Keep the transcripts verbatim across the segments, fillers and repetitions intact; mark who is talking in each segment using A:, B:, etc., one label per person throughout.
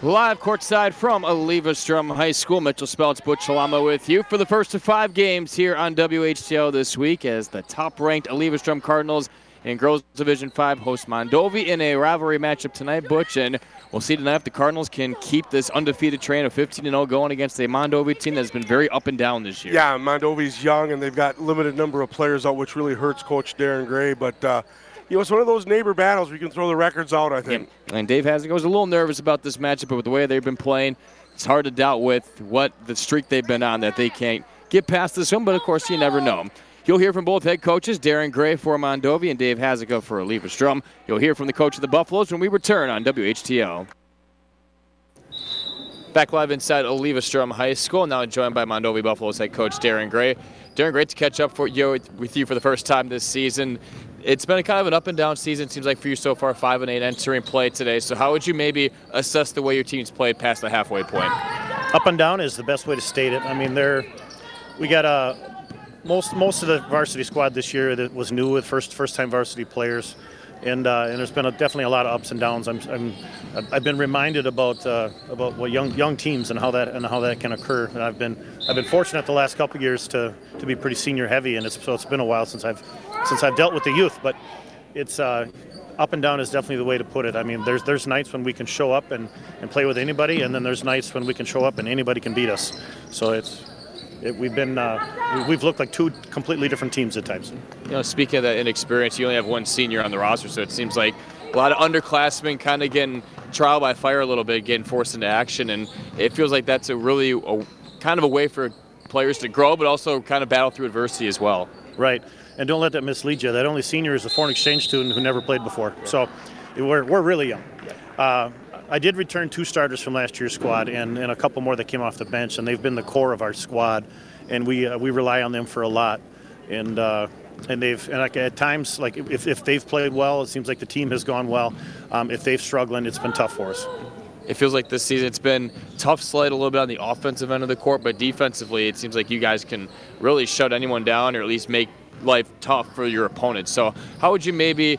A: Live courtside from Levistrom High School, Mitchell Speltz, Butch Shalama with you for the first of five games here on W H T O this week as the top-ranked Levistrom Cardinals in Girls Division five host Mondovi in a rivalry matchup tonight, Butch, and we'll see tonight if the Cardinals can keep this undefeated train of fifteen and oh going against a Mondovi team that's been very up and down this year.
B: Yeah, Mondovi's young, and they've got limited number of players out, which really hurts Coach Darren Gray, but uh, you know, it's one of those neighbor battles where you can throw the records out, I think.
A: Yeah. And Dave Hazick was a little nervous about this matchup, but with the way they've been playing, it's hard to doubt with what the streak they've been on that they can't get past this one, but of course you never know. You'll hear from both head coaches, Darren Gray for Mondovi and Dave Hazick for Levistrom. You'll hear from the coach of the Buffaloes when we return on W H T O. Back live inside Levistrom High School, now joined by Mondovi Buffaloes head coach Darren Gray. Darren, great to catch up for you with you for the first time this season. It's been a kind of an up and down season, it seems like, for you so far, five and eight entering play today. So how would you maybe assess the way your team's played past the halfway point?
C: Up and down is the best way to state it. I mean, they're we got a most most of the varsity squad this year that was new with first first time varsity players, and uh, and there's been a, definitely a lot of ups and downs. I'm, I'm I've been reminded about uh, about what young young teams and how that and how that can occur. And I've been I've been fortunate the last couple of years to to be pretty senior heavy, and it's so it's been a while since I've since I've dealt with the youth, but it's uh, up and down is definitely the way to put it. I mean, there's there's nights when we can show up and, and play with anybody, and then there's nights when we can show up and anybody can beat us. So it's it, we've been uh, we've looked like two completely different teams at times.
A: You know, speaking of that inexperience, you only have one senior on the roster, so it seems like a lot of underclassmen kind of getting trial by fire a little bit, getting forced into action, and it feels like that's a really a, kind of a way for players to grow, but also kind of battle through adversity as well.
C: Right. And don't let that mislead you. That only senior is a foreign exchange student who never played before. So we're, we're really young. Uh, I did return two starters from last year's squad and, and a couple more that came off the bench, and they've been the core of our squad, and we uh, we rely on them for a lot. And uh, and they've and like at times, like if, if they've played well, it seems like the team has gone well. Um, if they've struggled, it's been tough for us.
A: It feels like this season it's been tough slate a little bit on the offensive end of the court, but defensively it seems like you guys can really shut anyone down or at least make life tough for your opponents. So how would you maybe,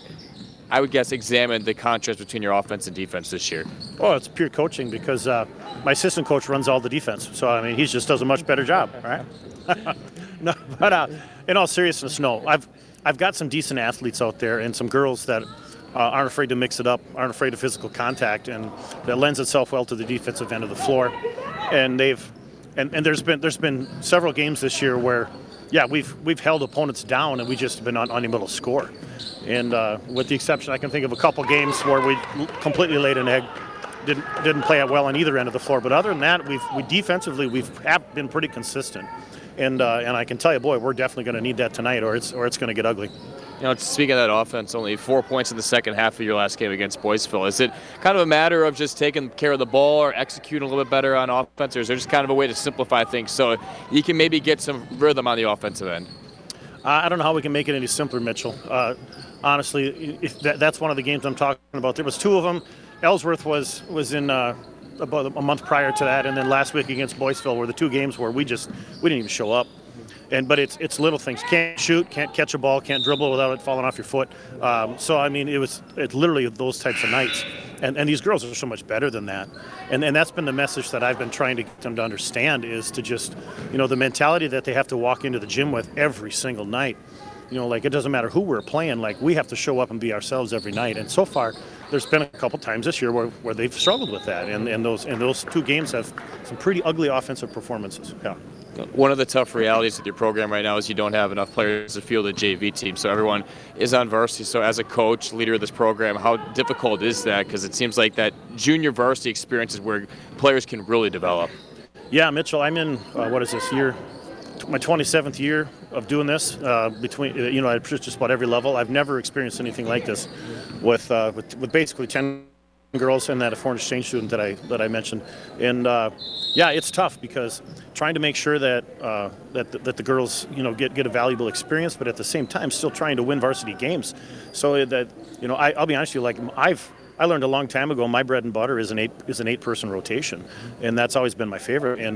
A: I would guess, examine the contrast between your offense and defense this year?
C: Oh, it's pure coaching because uh, my assistant coach runs all the defense. So, I mean, he just does a much better job, all right? No, but uh, in all seriousness, no. I've, I've got some decent athletes out there and some girls that uh, aren't afraid to mix it up, aren't afraid of physical contact, and that lends itself well to the defensive end of the floor. And they've, and, and there's been there's been several games this year where Yeah, we've we've held opponents down, and we just been un- unable to score. And uh, with the exception, I can think of a couple games where we completely laid an egg, didn't didn't play it well on either end of the floor. But other than that, we've we defensively we've have been pretty consistent. And uh, and I can tell you, boy, we're definitely going to need that tonight, or it's or it's going to get ugly.
A: You know, speaking of that offense, only four points in the second half of your last game against Boyceville. Is it kind of a matter of just taking care of the ball or executing a little bit better on offense, or is there just kind of a way to simplify things so you can maybe get some rhythm on the offensive end?
C: Uh, I don't know how we can make it any simpler, Mitchell. Uh, honestly, if that, that's one of the games I'm talking about. There was two of them. Ellsworth was was in uh, about a month prior to that, and then last week against Boyceville were the two games where we just we didn't even show up. And but it's it's little things. Can't shoot, can't catch a ball, can't dribble without it falling off your foot. Um, so I mean, it was it's literally those types of nights. And and these girls are so much better than that. And and that's been the message that I've been trying to get them to understand is to just, you know, the mentality that they have to walk into the gym with every single night. You know, like it doesn't matter who we're playing. Like we have to show up and be ourselves every night. And so far, there's been a couple times this year where, where they've struggled with that. And and those and those two games have some pretty ugly offensive performances. Yeah.
A: One of the tough realities with your program right now is you don't have enough players to field a J V team, so everyone is on varsity. So as a coach, leader of this program, how difficult is that? Because it seems like that junior varsity experience is where players can really develop.
C: Yeah, Mitchell, I'm in, uh, what is this, year, my twenty-seventh year of doing this, uh, between, you know, at just about every level. I've never experienced anything like this with, uh, with, with basically ten girls and that a foreign exchange student that I that I mentioned. And uh, yeah, it's tough because trying to make sure that uh, that the, that the girls, you know, get get a valuable experience, but at the same time still trying to win varsity games. So that, you know, I, I'll be honest with you, like I've I learned a long time ago, my bread and butter is an eight is an eight person rotation, and that's always been my favorite. And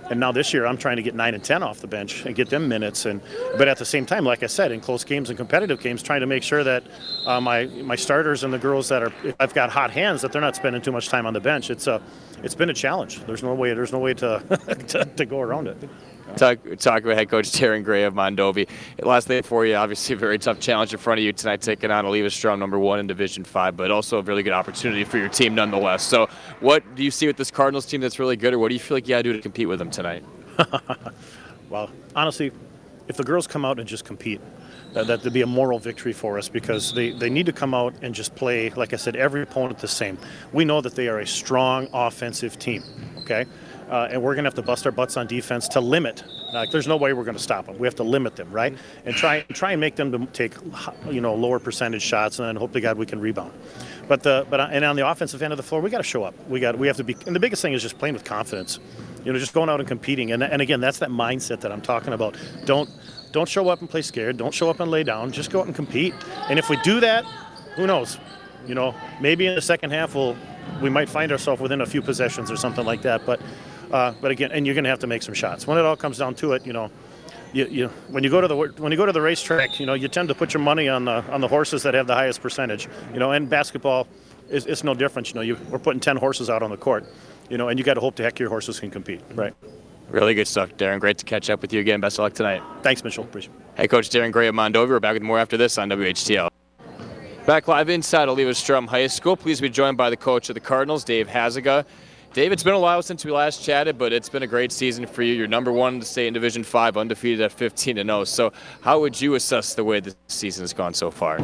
C: And now this year, I'm trying to get nine and ten off the bench and get them minutes. And but at the same time, like I said, in close games and competitive games, trying to make sure that uh, my my starters and the girls that are, if I've got hot hands, that they're not spending too much time on the bench. It's a, it's been a challenge. There's no way. There's no way to to, to go around it.
A: Talk, talk with head coach Darren Gray of Mondovi. Last thing for you, obviously a very tough challenge in front of you tonight, taking on Oliva Strom, number one in Division Five, but also a really good opportunity for your team nonetheless. So, what do you see with this Cardinals team that's really good, or what do you feel like you got to do to compete with them tonight?
C: Well, honestly, if the girls come out and just compete, uh, that would be a moral victory for us, because they, they need to come out and just play, like I said, every opponent the same. We know that they are a strong offensive team, okay? Uh, and we're going to have to bust our butts on defense to limit. Like, there's no way we're going to stop them. We have to limit them, right? And try try and make them to take, you know, lower percentage shots, and then hope to God we can rebound. But the but and on the offensive end of the floor, we got to show up. We got we have to be. And the biggest thing is just playing with confidence. You know, just going out and competing. And and again, that's that mindset that I'm talking about. Don't don't show up and play scared. Don't show up and lay down. Just go out and compete. And if we do that, who knows? You know, maybe in the second half we'll we might find ourselves within a few possessions or something like that. But. Uh, but again, and you're going to have to make some shots. When it all comes down to it, you know, you, you when you go to the when you go to the racetrack, you know, you tend to put your money on the on the horses that have the highest percentage. You know, and basketball is it's no different. You know, you, we're putting ten horses out on the court. You know, and you got to hope to heck your horses can compete. Right.
A: Really good stuff, Darren. Great to catch up with you again. Best of luck tonight.
C: Thanks, Mitchell. Appreciate it.
A: Hey, Coach Darren Gray of Mondovi. We're back with more after this on W H T L. Back live inside Oliva Strom High School. Please be joined by the coach of the Cardinals, Dave Haziga. Dave, it's been a while since we last chatted, but it's been a great season for you. You're number one in the state in Division Five, undefeated at fifteen and oh. So how would you assess the way the season has gone so far?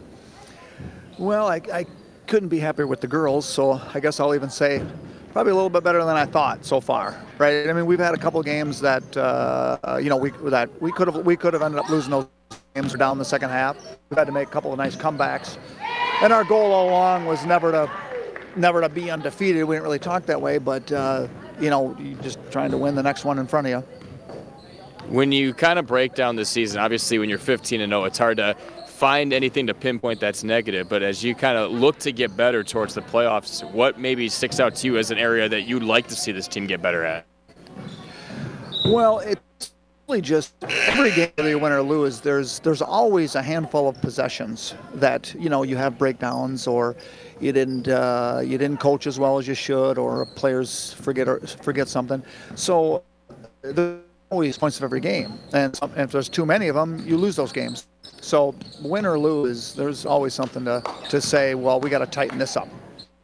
D: Well, I, I couldn't be happier with the girls, so I guess I'll even say probably a little bit better than I thought so far, right? I mean, we've had a couple games that uh, you know we that we could have we could have ended up losing those games down the second half. We've had to make a couple of nice comebacks, and our goal all along was never to. Never to be undefeated. We didn't really talk that way, but uh, you know, you're just trying to win the next one in front of you.
A: When you kind of break down the season, obviously when you're fifteen and oh, it's hard to find anything to pinpoint that's negative, but as you kind of look to get better towards the playoffs, what maybe sticks out to you as an area that you'd like to see this team get better at?
D: Well, it's really just every game, whether you win or lose, there's there's always a handful of possessions that, you know, you have breakdowns, or you didn't uh, you didn't coach as well as you should, or players forget or forget something. So there's always points of every game, and, some, and if there's too many of them, you lose those games. So win or lose, there's always something to, to say, well, we got to tighten this up.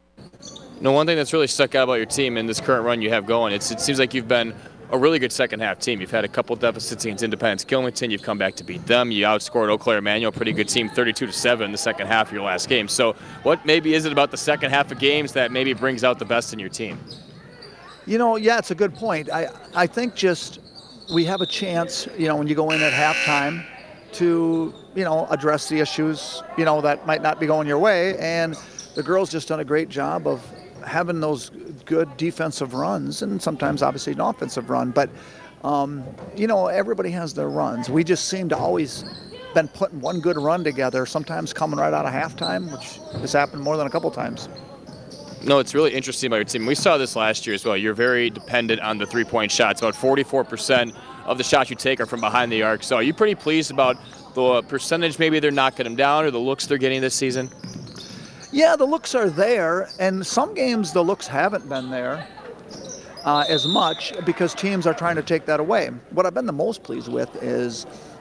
A: No, one thing that's really stuck out about your team in this current run you have going, it's, it seems like you've been a really good second half team. You've had a couple deficits against Independence Gilmanton. You've come back to beat them. You outscored Eau Claire Emmanuel, pretty good team, thirty-two to seven in the second half of your last game. So what maybe is it about the second half of games that maybe brings out the best in your team?
D: You know, yeah, it's a good point. I, I think just we have a chance, you know, when you go in at halftime to, you know, address the issues, you know, that might not be going your way. And the girls just done a great job of having those good defensive runs, and sometimes obviously an offensive run, but um, you know, everybody has their runs. We just seem to always been putting one good run together, sometimes coming right out of halftime, which has happened more than a couple times.
A: No, it's really interesting about your team. We saw this last year as well. You're very dependent on the three-point shots. About forty-four percent of the shots you take are from behind the arc. So are you pretty pleased about the percentage maybe they're knocking them down, or the looks they're getting this season?
D: Yeah, the looks are there, and some games the looks haven't been there uh, as much because teams are trying to take that away. What I've been the most pleased with is,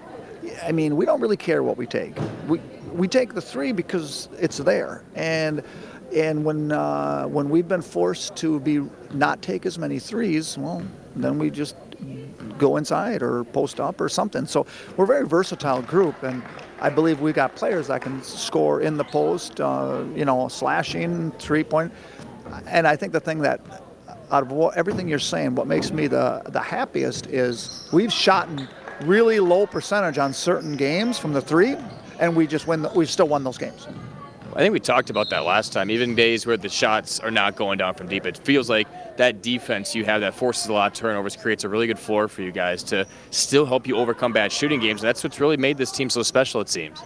D: I mean, we don't really care what we take. We we take the three because it's there, and and when uh, when we've been forced to be not take as many threes, well, then we just go inside or post up or something. So we're a very versatile group, and I believe we got players that can score in the post, uh, you know, slashing, three-point. And I think the thing that, out of what, everything you're saying, what makes me the, the happiest is we've shot in really low percentage on certain games from the three, and we just win. The, we've still won those games.
A: I think we talked about that last time. Even days where the shots are not going down from deep, it feels like that defense you have that forces a lot of turnovers, creates a really good floor for you guys to still help you overcome bad shooting games. That's what's really made this team so special, it seems.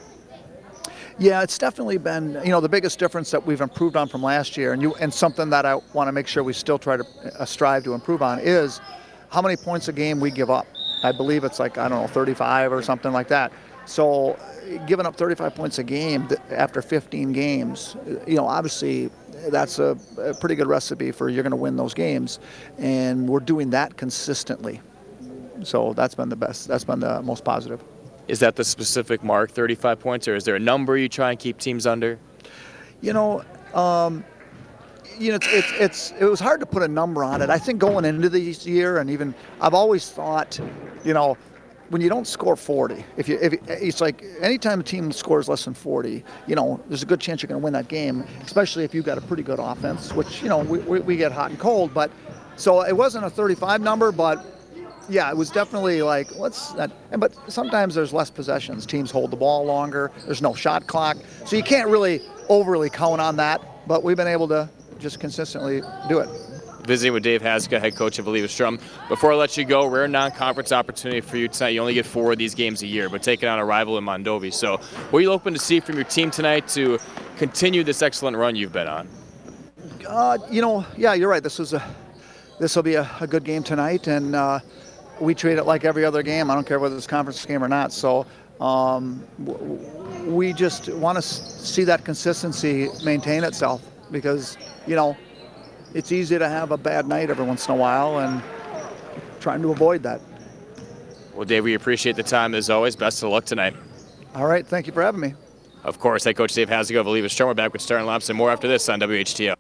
D: Yeah, it's definitely been, you know, the biggest difference that we've improved on from last year, and you and something that I want to make sure we still try to uh, strive to improve on is how many points a game we give up. I believe it's like, I don't know, thirty-five or something like that. So giving up thirty-five points a game after fifteen games, you know, obviously that's a, a pretty good recipe for you're going to win those games. And we're doing that consistently. So that's been the best. That's been the most positive.
A: Is that the specific mark, thirty-five points, or is there a number you try and keep teams under?
D: You know, um, you know, it's, it's it's it was hard to put a number on it. I think going into this year, and even I've always thought, you know, when you don't score forty, if you if it's like anytime a team scores less than forty, you know, there's a good chance you're going to win that game, especially if you've got a pretty good offense, which, you know, we we, we get hot and cold. But so it wasn't a thirty-five number, but yeah, it was definitely like, let's, and but sometimes there's less possessions. Teams hold the ball longer. There's no shot clock. So you can't really overly count on that, but we've been able to just consistently do it.
A: Visiting with Dave Haska, head coach of Oliva Strum. Before I let you go, rare non-conference opportunity for you tonight. You only get four of these games a year, but taking on a rival in Mondovi. So what are you hoping to see from your team tonight to continue this excellent run you've been on?
D: Uh, you know, yeah, you're right. This was a, this will be a, a good game tonight, and uh, we treat it like every other game. I don't care whether it's a conference game or not. So um, w- we just want to s- see that consistency maintain itself, because, you know, it's easy to have a bad night every once in a while, and trying to avoid that.
A: Well, Dave, we appreciate the time as always. Best of luck tonight.
D: All right. Thank you for having me.
A: Of course, head coach Dave Haska of Oliva Strum. We're back with Starting Laps and more after this on W H T O.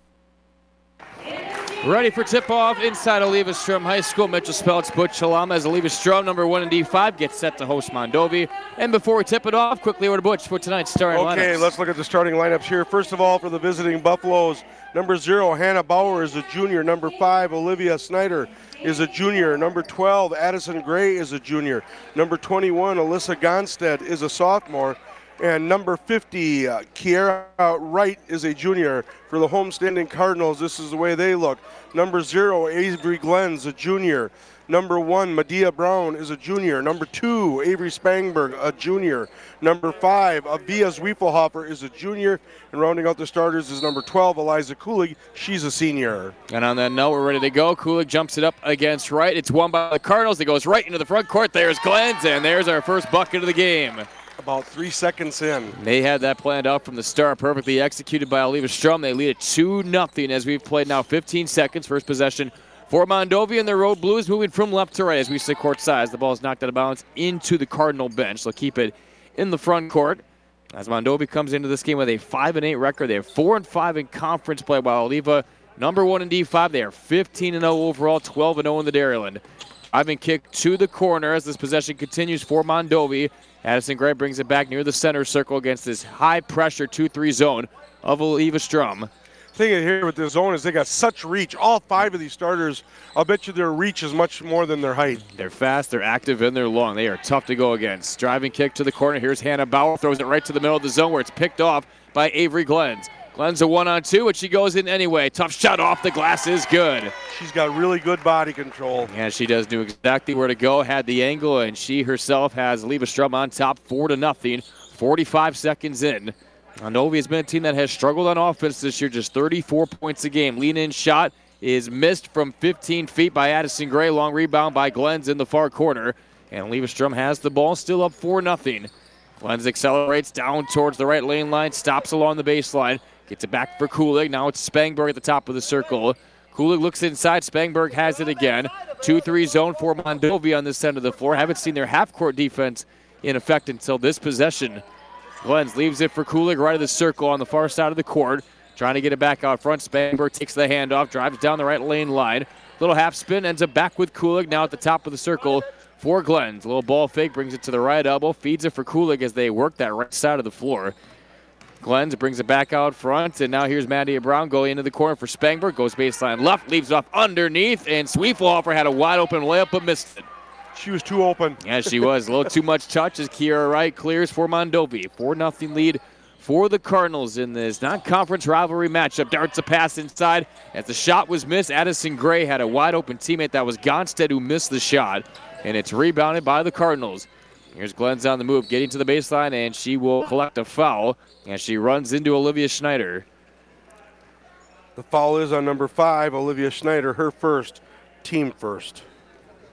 A: Ready for tip-off inside Oliva Strum High School. Mitchell Speltz, Butch Halama as Oliva Strum, number one in D five, gets set to host Mondovi. And before we tip it off, quickly over to Butch for tonight's starting lineups.
B: Okay, let's look at the starting lineups here. First of all, for the visiting Buffaloes, number zero, Hannah Bauer is a junior. Number five, Olivia Snyder is a junior. Number twelve, Addison Gray is a junior. Number twenty-one, Alyssa Gonstead is a sophomore. And number fifty, uh, Kiera Wright is a junior. For the homestanding Cardinals, this is the way they look. Number zero, Avery Glenn's a junior. Number one, Medea Brown is a junior. Number two, Avery Spangberg, a junior. Number five, Avia Zwiefelhofer is a junior. And rounding out the starters is number twelve, Eliza Kulig. She's a senior.
A: And on that note, we're ready to go. Kulig jumps it up against Wright. It's won by the Cardinals. It goes right into the front court. There's Glenn's, and there's our first bucket of the game.
B: About three seconds in.
A: They had that planned out from the start, perfectly executed by Oliva Strum. They lead it two nothing as we've played now fifteen seconds. First possession for Mondovi and the Road Blues, moving from left to right as we sit court size. The ball is knocked out of bounds into the Cardinal bench. They'll keep it in the front court as Mondovi comes into this game with a five and eight record. They are four and five in conference play, while Oliva, number one in D five, they are fifteen and oh overall, twelve and oh in the Dairyland. Ivan kick to the corner as this possession continues for Mondovi. Addison Gray brings it back near the center circle against this high-pressure two three zone of Oliva Strum.
B: Thing here with this zone is they got such reach. All five of these starters, I'll bet you their reach is much more than their height.
A: They're fast, they're active, and they're long. They are tough to go against. Driving kick to the corner. Here's Hannah Bauer. Throws it right to the middle of the zone where it's picked off by Avery Glenn's. Glenn's a one-on-two, but she goes in anyway. Tough shot off the glass is good.
B: She's got really good body control.
A: And she does know exactly where to go, had the angle, and she herself has Oliva Strum on top, four to nothing, forty-five seconds in. Mondovi has been a team that has struggled on offense this year, just thirty-four points a game. Lean-in shot is missed from fifteen feet by Addison Gray. Long rebound by Glenn's in the far corner. And Oliva Strum has the ball, still up four nothing. Glenn's accelerates down towards the right lane line, stops along the baseline. Gets it back for Kulig. Now it's Spangberg at the top of the circle. Kulig looks inside. Spangberg has it again. two three zone for Mondovi on this end of the floor. Haven't seen their half-court defense in effect until this possession. Glenn's leaves it for Kulig right of the circle on the far side of the court. Trying to get it back out front. Spangberg takes the handoff, drives down the right lane line. Little half spin, ends up back with Kulig. Now at the top of the circle for Glenn's. Little ball fake, brings it to the right elbow. Feeds it for Kulig as they work that right side of the floor. Glenn's brings it back out front, and now here's Maddie Brown going into the corner for Spangberg. Goes baseline left, leaves it off underneath, and Zwiefelhofer had a wide-open layup but missed it.
B: She was too open.
A: Yeah, she was. A little too much touch as Kiera Wright clears for Mondovi. four nothing lead for the Cardinals in this non-conference rivalry matchup. Darts a pass inside. As the shot was missed, Addison Gray had a wide-open teammate. That was Gonstead who missed the shot, and it's rebounded by the Cardinals. Here's Glenn's on the move, getting to the baseline, and she will collect a foul as she runs into Olivia Schneider.
B: The foul is on number five, Olivia Schneider, her first, team first.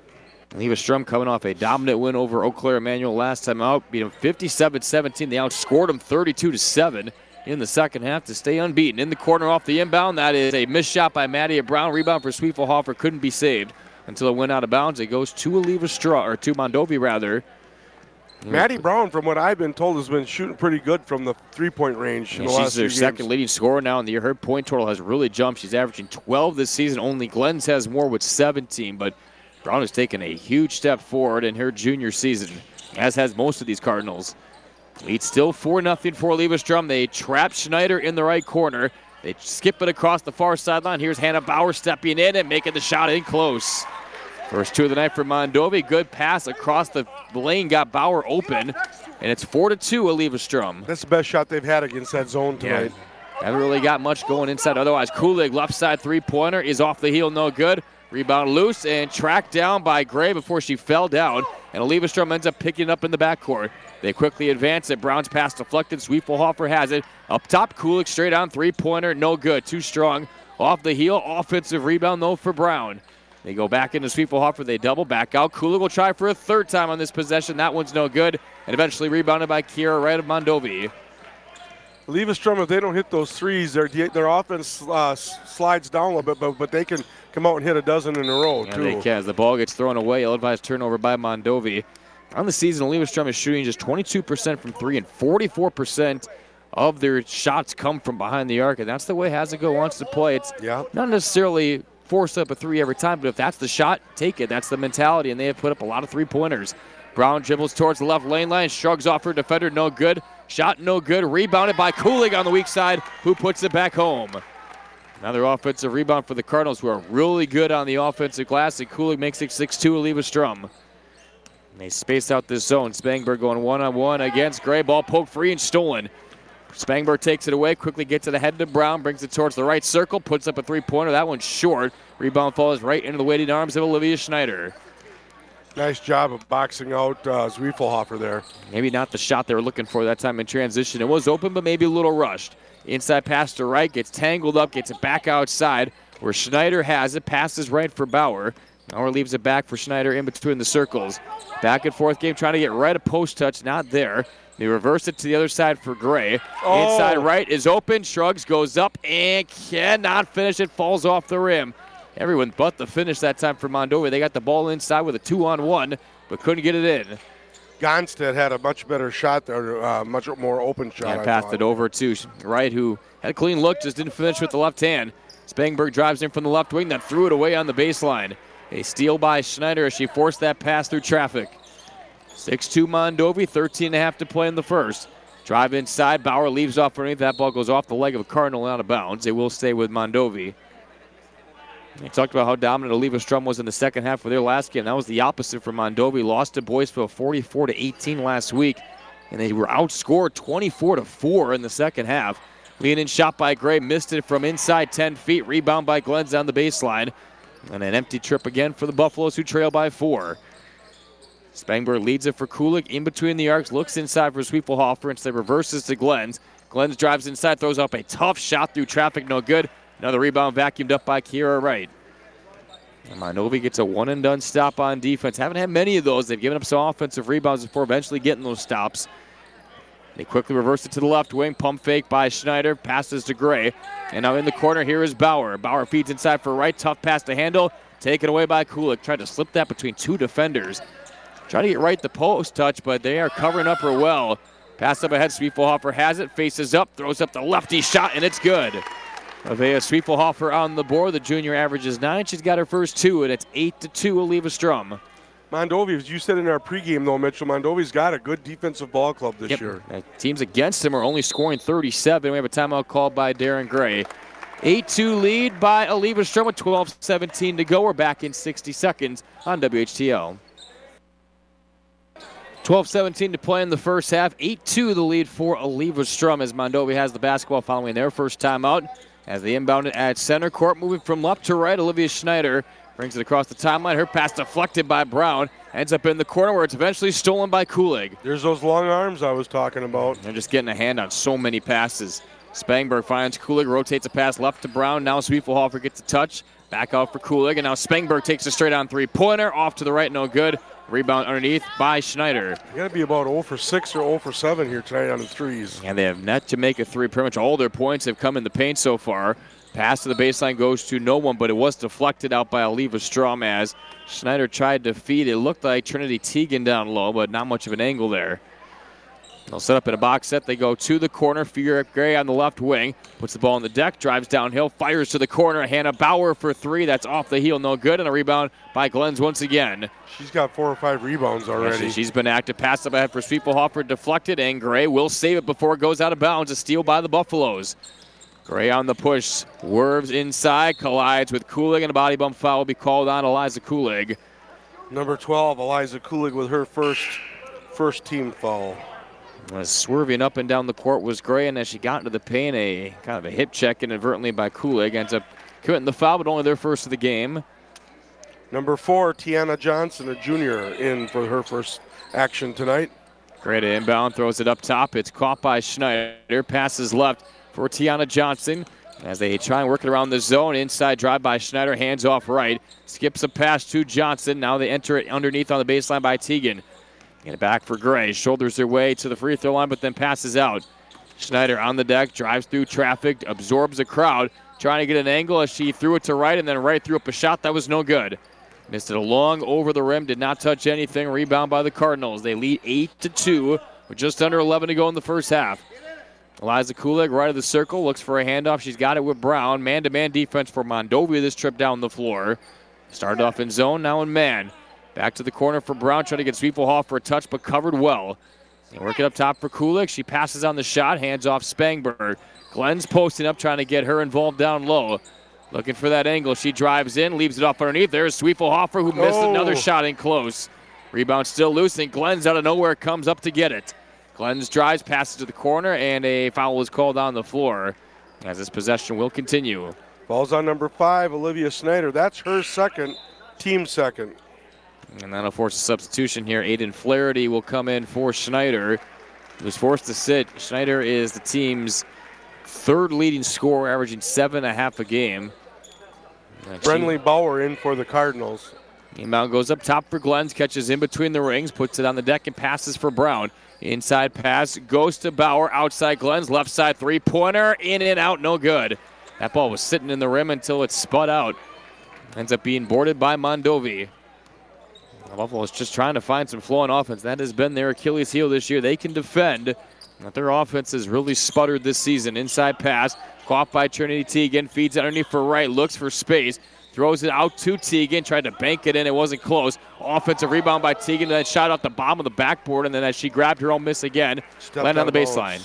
A: Leva Strum coming off a dominant win over Eau Claire Emmanuel last time out. Beat them fifty-seven seventeen. They outscored them thirty-two to seven in the second half to stay unbeaten. In the corner off the inbound, that is a missed shot by Maddie Brown. Rebound for Sweefelhofer, couldn't be saved until it went out of bounds. It goes to Leva Strum, or to Mondovi rather.
B: Maddie Brown, from what I've been told, has been shooting pretty good from the three-point range. In the
A: she's
B: last
A: their
B: few
A: second
B: games.
A: leading scorer now, and the, her point total has really jumped. She's averaging twelve this season. Only Glens has more with seventeen, but Brown has taken a huge step forward in her junior season, as has most of these Cardinals. Lead still four nothing for Leva Strum. They trap Schneider in the right corner. They skip it across the far sideline. Here's Hannah Bauer stepping in and making the shot in close. First two of the night for Mondovi. Good pass across the lane, got Bauer open, and it's four to two Leva Strum.
B: That's the best shot they've had against that zone tonight.
A: Yeah. Haven't really got much going inside otherwise. Kulig, left side three-pointer, is off the heel, no good. Rebound loose and tracked down by Gray before she fell down, and Leva Strum ends up picking it up in the backcourt. They quickly advance it. Brown's pass deflected. Sweefelhofer has it. Up top, Kulig straight on three-pointer, no good. Too strong. Off the heel, offensive rebound though for Brown. They go back into Sweefelhofer. They double back out. Kulig will try for a third time on this possession. That one's no good, and eventually rebounded by Kiera right of Mondovi.
B: Leva Strum, if they don't hit those threes, their their offense uh, slides down a little bit, but, but they can come out and hit a dozen in a row,
A: yeah,
B: too.
A: They can. As the ball gets thrown away, ill-advised turnover by Mondovi. On the season, Leva Strum is shooting just twenty-two percent from three, and forty-four percent of their shots come from behind the arc, and that's the way Hazico wants to play. It's
B: yeah.
A: not necessarily force up a three every time, but if that's the shot, take it. That's the mentality, and they have put up a lot of three-pointers. Brown dribbles towards the left lane line, shrugs off her defender, no good. Shot no good, rebounded by Kulig on the weak side, who puts it back home. Another offensive rebound for the Cardinals, who are really good on the offensive glass, and Kulig makes it six two Leva Strum. And they space out this zone. Spangberg going one-on-one against Gray. Ball poked free and stolen. Spangberg takes it away, quickly gets it ahead to Brown, brings it towards the right circle, puts up a three-pointer. That one's short. Rebound falls right into the waiting arms of Olivia Schneider.
B: Nice job of boxing out uh, Sweefelhofer there.
A: Maybe not the shot they were looking for that time in transition. It was open, but maybe a little rushed. Inside pass to right, gets tangled up, gets it back outside where Schneider has it. Passes right for Bauer. Bauer leaves it back for Schneider in between the circles. Back and forth game, trying to get right a post touch, not there. They reverse it to the other side for Gray.
B: Oh.
A: Inside right is open, shrugs, goes up, and cannot finish it, falls off the rim. Everyone but the finish that time for Mondovi. They got the ball inside with a two-on-one, but couldn't get it in.
B: Gonstead had a much better shot there, uh, much more open shot.
A: And
B: I
A: passed
B: thought.
A: it over to Wright, who had a clean look, just didn't finish with the left hand. Spangberg drives in from the left wing, then threw it away on the baseline. A steal by Schneider as she forced that pass through traffic. six two Mondovi, thirteen and a half to play in the first. Drive inside, Bauer leaves off underneath. That ball goes off the leg of a Cardinal and out of bounds. It will stay with Mondovi. We talked about how dominant Leva Strum was in the second half of their last game. That was the opposite for Mondovi. Lost to Boyceville forty-four to eighteen last week, and they were outscored twenty-four to four in the second half. Lean-in shot by Gray, missed it from inside ten feet. Rebound by Glens on the baseline. And an empty trip again for the Buffaloes, who trail by four. Spangberg leads it for Kulig in between the arcs, looks inside for Sweefelhofer, instead reverses to Glens. Glens drives inside, throws up a tough shot through traffic, no good. Another rebound vacuumed up by Kiera Wright. And Mondovi gets a one-and-done stop on defense. Haven't had many of those. They've given up some offensive rebounds before eventually getting those stops. They quickly reverse it to the left wing. Pump fake by Schneider. Passes to Gray. And now in the corner here is Bauer. Bauer feeds inside for Wright. Tough pass to handle. Taken away by Kulik. Tried to slip that between two defenders. Trying to get Wright the post touch, but they are covering up her well. Pass up ahead. Sweefelhofer has it. Faces up. Throws up the lefty shot, and it's good. Avea Sweefelhofer on the board. The junior averages nine. She's got her first two, and it's eight to two Leva Strum.
B: Mondovi, as you said in our pregame, though, Mitchell, Mondovi's got a good defensive ball club this
A: Yep.
B: year.
A: Uh, teams against him are only scoring thirty-seven. We have a timeout called by Darren Gray. eight two lead by Leva Strum with twelve seventeen to go. We're back in sixty seconds on W H T L. twelve seventeen to play in the first half. eight two the lead for Leva Strum as Mondovi has the basketball following their first timeout. As they inbound it at center court, moving from left to right, Olivia Schneider brings it across the timeline. Her pass deflected by Brown. Ends up in the corner where it's eventually stolen by Kulig.
B: There's those long arms I was talking about.
A: They're just getting a hand on so many passes. Spangberg finds Kulig, rotates a pass left to Brown. Now Sweefelhofer gets a touch. Back out for Kulig, and now Spangberg takes a straight on three-pointer. Off to the right, no good. Rebound underneath by Schneider.
B: You got to be about zero for six or zero for seven here tonight on the threes.
A: And they have net to make a three. Pretty much all their points have come in the paint so far. Pass to the baseline goes to no one, but it was deflected out by Oliva Strum as Schneider tried to feed. It looked like Trinity Teagan down low, but not much of an angle there. They'll set up in a box set. They go to the corner. Fiora Gray on the left wing. Puts the ball on the deck. Drives downhill. Fires to the corner. Hannah Bauer for three. That's off the heel. No good. And a rebound by Glens once again.
B: She's got four or five rebounds already.
A: Yeah, she's been active. Pass up ahead for Sweefelhofer. Deflected. And Gray will save it before it goes out of bounds. A steal by the Buffaloes. Gray on the push. Swerves inside. Collides with Kulig. And a body bump foul will be called on Eliza Kulig.
B: Number twelve, Eliza Kulig with her first, first team foul.
A: Was swerving up and down the court was Gray, and as she got into the paint, a kind of a hip check inadvertently by Kulig. Ends up committing the foul, but only their first of the game.
B: Number four, Tiana Johnson, a junior, in for her first action tonight.
A: Gray to inbound, throws it up top. It's caught by Schneider. Passes left for Tiana Johnson as they try and work it around the zone. Inside drive by Schneider, hands off right. Skips a pass to Johnson. Now they enter it underneath on the baseline by Teagan. Get it back for Gray. Shoulders their way to the free throw line, but then passes out. Schneider on the deck, drives through traffic, absorbs the crowd, trying to get an angle as she threw it to right and then right threw up a shot that was no good. Missed it along over the rim, did not touch anything. Rebound by the Cardinals. They lead eight to two with just under eleven to go in the first half. Eliza Kulig right of the circle, looks for a handoff. She's got it with Brown. Man-to-man defense for Mondovi this trip down the floor. Started off in zone, now in man. Back to the corner for Brown, trying to get Sweefelhoff for a touch, but covered well. And work it up top for Kulig. She passes on the shot, hands off Spangberg. Glenn's posting up, trying to get her involved down low. Looking for that angle. She drives in, leaves it off underneath. There's Sweefelhofer, who missed
B: oh.
A: another shot in close. Rebound still loose, and Glenn's out of nowhere comes up to get it. Glenn's drives, passes to the corner, and a foul is called on the floor as this possession will continue.
B: Ball's on number five, Olivia Snyder. That's her second, team second.
A: And that'll force a substitution here. Aiden Flaherty will come in for Schneider, who's forced to sit. Schneider is the team's third leading scorer, averaging seven and a half a game.
B: Brenly Bauer in for the Cardinals.
A: Inbound goes up top for Glens, catches in between the rings, puts it on the deck and passes for Brown. Inside pass goes to Bauer, outside Glens, left side three-pointer, in and out, no good. That ball was sitting in the rim until it spud out. Ends up being boarded by Mondovi. Buffalo is just trying to find some flow on offense. That has been their Achilles heel this year. They can defend, but their offense has really sputtered this season. Inside pass, caught by Trinity Teagan, feeds underneath for right, looks for space, throws it out to Teagan, tried to bank it in, it wasn't close. Offensive rebound by Teagan, then shot out the bottom of the backboard, and then as she grabbed her own miss again, landed on the baseline.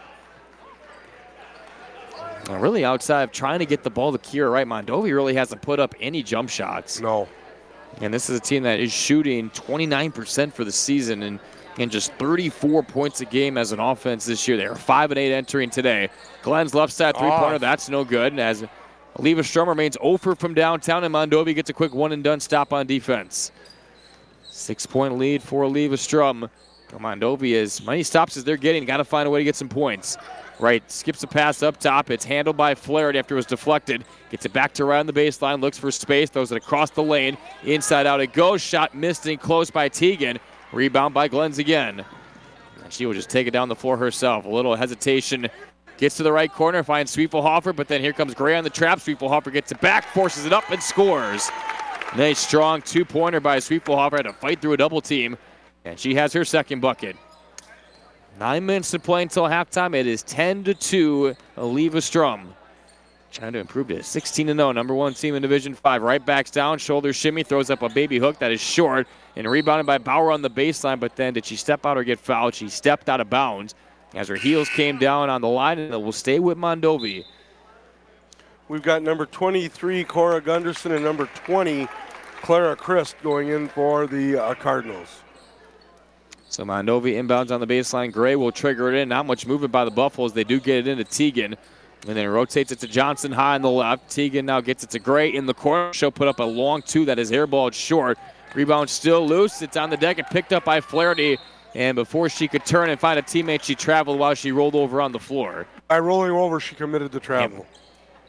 A: Now really outside of trying to get the ball to Kira Wright, Mondovi really hasn't put up any jump shots.
B: No.
A: And this is a team that is shooting twenty-nine percent for the season and, and just thirty-four points a game as an offense this year. They are five and eight entering today. Glenn's left side three-pointer, oh. That's no good. And as Oliva Strum remains zero for from downtown, and Mondovi gets a quick one-and-done stop on defense. Six-point lead for Oliva Strum. Mondovi, as many stops as they're getting, got to find a way to get some points. Right, skips a pass up top. It's handled by Flaherty after it was deflected. Gets it back to right on the baseline, looks for space, throws it across the lane. Inside out it goes. Shot missed and close by Teagan. Rebound by Glens again. And she will just take it down the floor herself. A little hesitation. Gets to the right corner, finds Sweefelhofer, but then here comes Gray on the trap. Sweefelhofer gets it back, forces it up, and scores. Nice strong two-pointer by Sweefelhofer. Had to fight through a double team, and she has her second bucket. Nine minutes to play until halftime. It is ten to two, Oliva Strum. Trying to improve to sixteen and oh, number one team in Division five. Right backs down, shoulder shimmy, throws up a baby hook that is short, and rebounded by Bauer on the baseline, but then did she step out or get fouled? She stepped out of bounds as her heels came down on the line, and it will stay with Mondovi.
B: We've got number twenty-three, Cora Gunderson, and number twenty, Clara Christ, going in for the uh, Cardinals.
A: So Mondovi inbounds on the baseline. Gray will trigger it in. Not much movement by the Buffaloes. They do get it into Teagan. And then rotates it to Johnson high on the left. Teagan now gets it to Gray in the corner. She'll put up a long two that is airballed short. Rebound still loose. It's on the deck and picked up by Flaherty. And before she could turn and find a teammate, she traveled while she rolled over on the floor.
B: By rolling over, she committed to travel.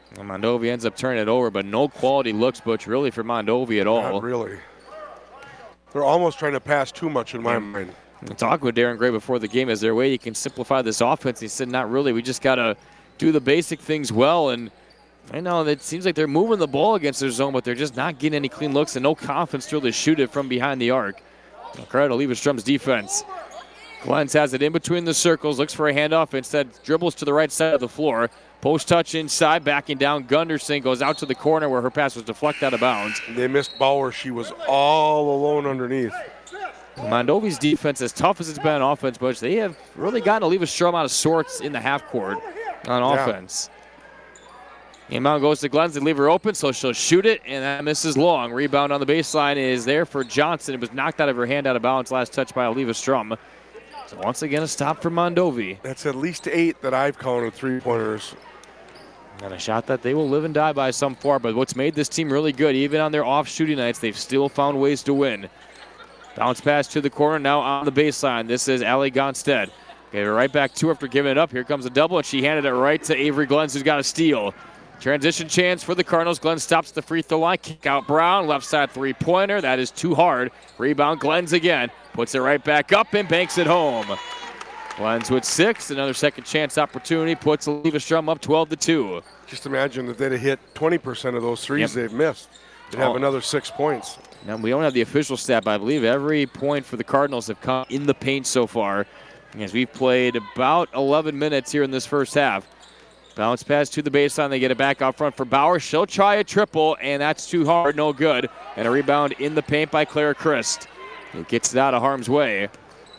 A: And Mondovi ends up turning it over, but no quality looks, Butch, really for Mondovi at all.
B: Not really. They're almost trying to pass too much in my yeah. mind.
A: I talked with Darren Gray before the game. Is there a way you can simplify this offense? He said, not really. We just got to do the basic things well. And I know it seems like they're moving the ball against their zone, but they're just not getting any clean looks and no confidence to really shoot it from behind the arc. Credit to Leverstrom's defense. Glens has it in between the circles, looks for a handoff, instead dribbles to the right side of the floor. Post touch inside, backing down. Gunderson goes out to the corner where her pass was deflected out of bounds.
B: They missed Bauer. She was all alone underneath.
A: Mondovi's defense, as tough as it's been on offense, Butch, they have really gotten to Leverstrom out of sorts in the half court on yeah. offense. Inbound goes to Glens. They leave her open, so she'll shoot it, and that misses long. Rebound on the baseline is there for Johnson. It was knocked out of her hand out of bounds. Last touch by Leverstrom. So once again, a stop for Mondovi.
B: That's at least eight that I've counted three-pointers.
A: And a shot that they will live and die by some far, but what's made this team really good, even on their off shooting nights, they've still found ways to win. Bounce pass to the corner, now on the baseline. This is Allie Gonstead. Gave it right back to her after giving it up. Here comes a double, and she handed it right to Avery Glens, who's got a steal. Transition chance for the Cardinals. Glens stops the free throw line. Kick out Brown. Left side three-pointer. That is too hard. Rebound Glens again. Puts it right back up and banks it home. Glens with six. Another second chance opportunity. Puts Leverstrom up twelve to two.
B: Just imagine if they'd have hit twenty percent of those threes yep. they've missed. They'd have oh. another six points.
A: Now, we don't have the official stat, but I believe every point for the Cardinals have come in the paint so far, as we've played about eleven minutes here in this first half. Bounce pass to the baseline. They get it back out front for Bauer. She'll try a triple, and that's too hard. No good. And a rebound in the paint by Clara Christ. It gets it out of harm's way.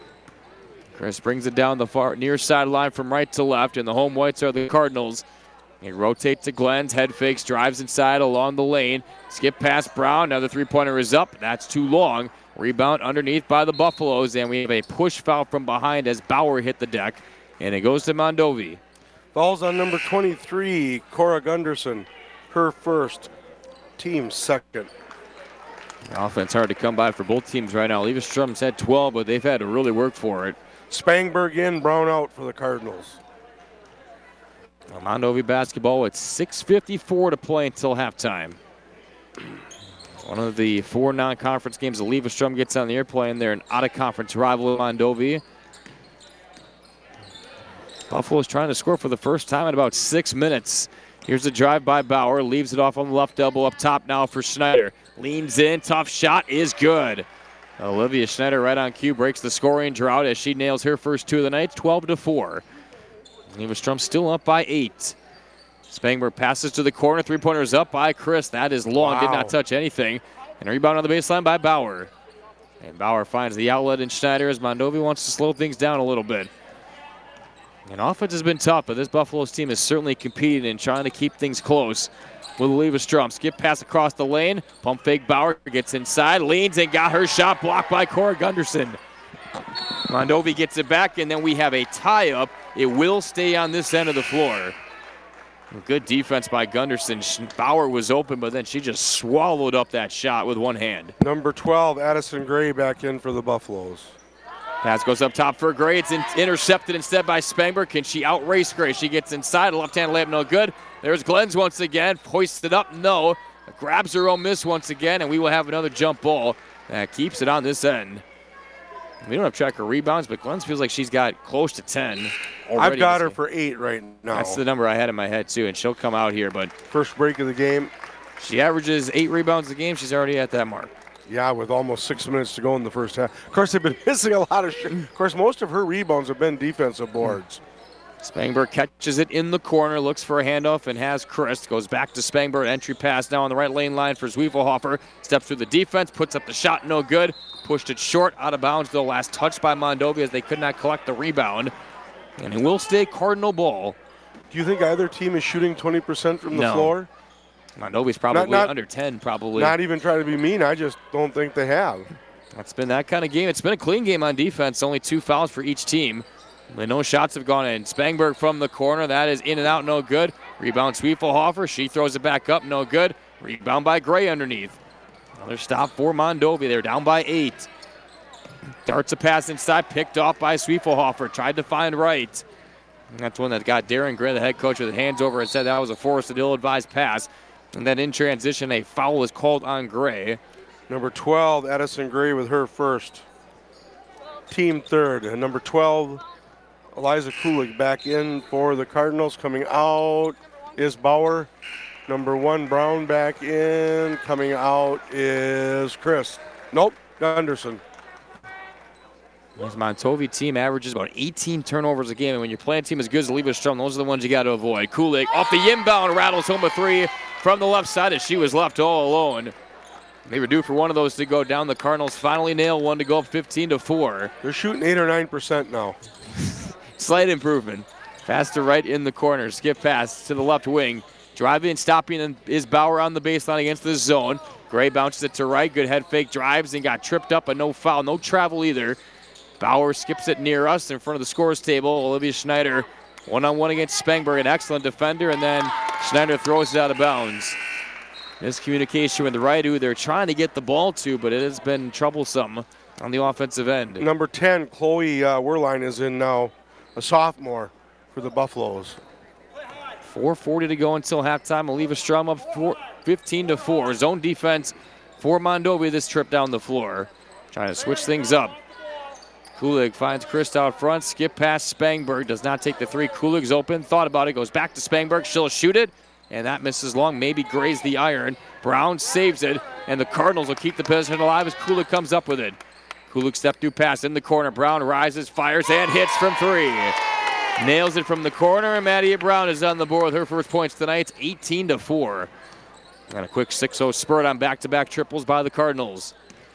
A: Chris brings it down the far near sideline from right to left, and the home whites are the Cardinals. He rotates to Glens, head fakes, drives inside along the lane. Skip past Brown. Another three-pointer is up. That's too long. Rebound underneath by the Buffaloes, and we have a push foul from behind as Bauer hit the deck, and it goes to Mondovi.
B: Fouls on number twenty-three, Cora Gunderson. Her first, team second.
A: The offense hard to come by for both teams right now. Leverstrom's had twelve, but they've had to really work for it.
B: Spangberg in, Brown out for the Cardinals.
A: Well, Mondovi basketball with six fifty-four to play until halftime. One of the four non-conference games that Leverstrom gets on the air playing. They're an out-of-conference rival of Mondovi. Buffalo's trying to score for the first time in about six minutes. Here's the drive by Bauer. Leaves it off on the left elbow up top now for Schneider. Leans in. Tough shot is good. Olivia Schneider right on cue breaks the scoring drought as she nails her first two of the night, twelve to four. Leverstrom still up by eight. Spangberg passes to the corner. Three-pointer is up by Chris. That is long. Wow. Did not touch anything. And a rebound on the baseline by Bauer. And Bauer finds the outlet in Schneider as Mondovi wants to slow things down a little bit. And offense has been tough, but this Buffaloes team is certainly competing and trying to keep things close with Leverstrom. Skip pass across the lane. Pump fake Bauer gets inside, leans and got her shot blocked by Cora Gunderson. Mondovi gets it back, and then we have a tie-up. It will stay on this end of the floor. Good defense by Gunderson. Bauer was open, but then she just swallowed up that shot with one hand.
B: Number twelve, Addison Gray back in for the Buffaloes.
A: Pass goes up top for Gray. It's in, intercepted instead by Spangberg. Can she outrace Gray? She gets inside. A left-hand layup, no good. There's Glens once again. Hoists it up, no. Grabs her own miss once again, and we will have another jump ball that keeps it on this end. We don't have track of rebounds, but Glens feels like she's got close to ten already.
B: I've got her for eight right now.
A: That's the number I had in my head, too, and she'll come out here. But
B: first break of the game.
A: She averages eight rebounds a game. She's already at that mark.
B: Yeah, with almost six minutes to go in the first half. Of course, they've been missing a lot of shit. Of course, most of her rebounds have been defensive boards.
A: Spangberg catches it in the corner, looks for a handoff, and has Chris. Goes back to Spangberg. Entry pass now on the right lane line for Zwiefelhofer. Steps through the defense, puts up the shot, no good. Pushed it short, out of bounds, though. Last touch by Mondovi as they could not collect the rebound. And it will stay Cardinal ball.
B: Do you think either team is shooting twenty percent from the
A: no.
B: floor?
A: Mondovi's probably
B: not, not,
A: under ten, probably.
B: Not even trying to be mean. I just don't think they have.
A: It's been that kind of game. It's been a clean game on defense. Only two fouls for each team. But no shots have gone in. Spangberg from the corner. That is in and out, no good. Rebound Zwiefelhofer. She throws it back up, no good. Rebound by Gray underneath. Another stop for Mondovi. They're down by eight. Darts a pass inside, picked off by Zwiefelhofer. Tried to find right. And that's one that got Darren Gray, the head coach, with hands over and said that was a forced and ill-advised pass. And then in transition, a foul was called on Gray.
B: Number twelve, Addison Gray with her first. Team third. And number twelve, Eliza Kulig back in for the Cardinals. Coming out is Bauer. Number one, Brown back in. Coming out is Chris. Nope, Gunderson.
A: This Montovy team averages about eighteen turnovers a game, and when you're playing a team as good as Leverstrom, those are the ones you got to avoid. Kulig off the inbound, rattles home a three from the left side as she was left all alone. They were due for one of those to go down. The Cardinals finally nail one to go up fifteen to four.
B: They're shooting eight or nine percent now.
A: Slight improvement. Pass to right in the corner. Skip pass to the left wing. Driving and stopping is Bauer on the baseline against the zone. Gray bounces it to right. Good head fake, drives and got tripped up, but no foul, no travel either. Bauer skips it near us in front of the scores table. Olivia Schneider one-on-one against Spangberg, an excellent defender, and then Schneider throws it out of bounds. Miscommunication with the right, who they're trying to get the ball to, but it has been troublesome on the offensive end.
B: Number ten, Chloe uh, Werline is in now, a sophomore for the Buffaloes.
A: four forty to go until halftime. Oliva Strum up four, fifteen to four. Zone defense for Mondovi this trip down the floor. Trying to switch things up. Kulig finds Christ out front. Skip past Spangberg. Does not take the three. Kulig's open. Thought about it. Goes back to Spangberg. She'll shoot it. And that misses long. Maybe grazed the iron. Brown saves it. And the Cardinals will keep the possession alive as Kulig comes up with it. Kulig step through pass in the corner. Brown rises, fires, and hits from three. Nails it from the corner. And Maddie Brown is on the board with her first points tonight. It's eighteen to four. And a quick six oh spurt on back-to-back triples by the Cardinals.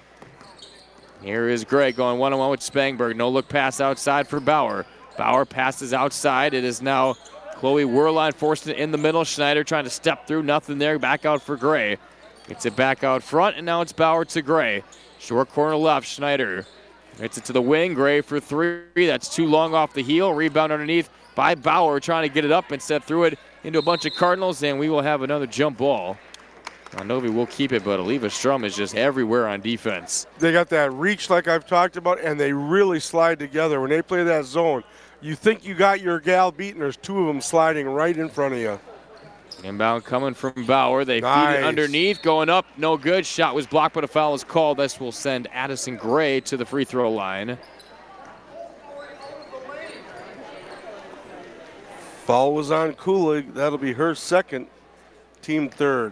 A: Here is Gray going one-on-one with Spangberg. No look pass outside for Bauer. Bauer passes outside. It is now Chloe Werline forced it in the middle. Schneider trying to step through. Nothing there. Back out for Gray. Gets it back out front, and now it's Bauer to Gray. Short corner left. Schneider hits it to the wing. Gray for three. That's too long off the heel. Rebound underneath by Bauer, trying to get it up and set through it into a bunch of Cardinals, and we will have another jump ball. Mondovi will keep it, but Oliva Strum is just everywhere on defense.
B: They got that reach like I've talked about, and they really slide together. When they play that zone, you think you got your gal beaten. There's two of them sliding right in front of you.
A: Inbound coming from Bauer. They
B: Nice.
A: feed it underneath, going up, no good. Shot was blocked, but a foul is called. This will send Addison Gray to the free throw line.
B: Foul was on Kulig. That'll be her second, team third.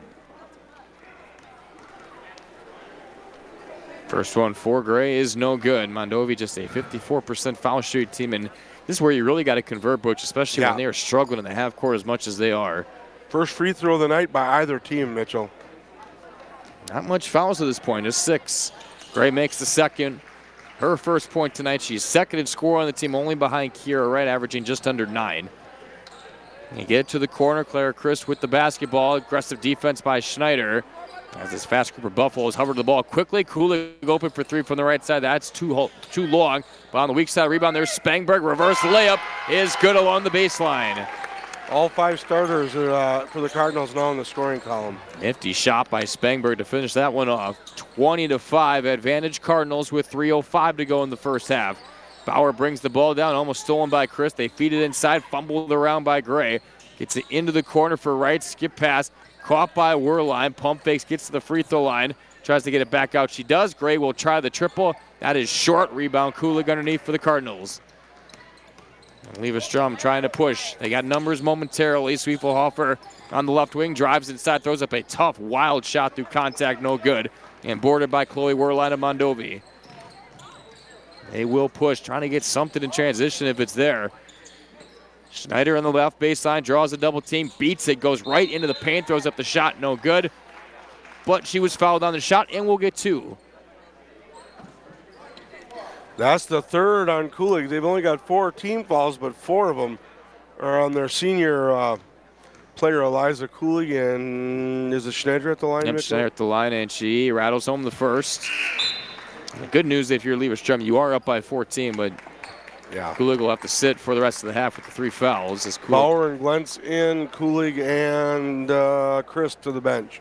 A: First one for Gray is no good. Mondovi just a fifty-four percent foul shoot team, and this is where you really got to convert, Butch, especially
B: Yeah.
A: when they are struggling in the half court as much as they are.
B: First free throw of the night by either team, Mitchell.
A: Not much fouls at this point, just six. Gray makes the second. Her first point tonight. She's second in score on the team, only behind Kiera Wright, averaging just under nine. You get to the corner, Clara Christ with the basketball. Aggressive defense by Schneider. As this fast group of Buffaloes hover the ball quickly. Kulig open for three from the right side. That's too, too long. But on the weak side rebound, there's Spangberg. Reverse layup is good along the baseline.
B: All five starters are, uh, for the Cardinals now in the scoring column.
A: Nifty shot by Spangberg to finish that one off. twenty to five, advantage Cardinals with three oh five to go in the first half. Bauer brings the ball down, almost stolen by Chris. They feed it inside, fumbled around by Gray. Gets it into the corner for Wright, skip pass. Caught by Werline, pump fakes, gets to the free throw line. Tries to get it back out. She does. Gray will try the triple. That is short. Rebound Kulig underneath for the Cardinals. Oliva Strum trying to push. They got numbers momentarily. Swiefelhofer on the left wing, drives inside, throws up a tough, wild shot through contact, no good. And boarded by Chloe Werline of Mondovi. They will push, trying to get something in transition if it's there. Schneider on the left baseline, draws a double team, beats it, goes right into the paint, throws up the shot, no good. But she was fouled on the shot, and we'll get two.
B: That's the third on Kulig. They've only got four team fouls, but four of them are on their senior uh, player, Eliza Kulig. And is it Schneider at the line?
A: Yep,
B: Mitchell?
A: Schneider at the line, and she rattles home the first. The good news, if you're Oliva Strum, you are up by fourteen, but
B: Yeah.
A: Kulig will have to sit for the rest of the half with the three fouls. As Kulig
B: Bauer and Glentz in, Kulig and uh, Chris to the bench.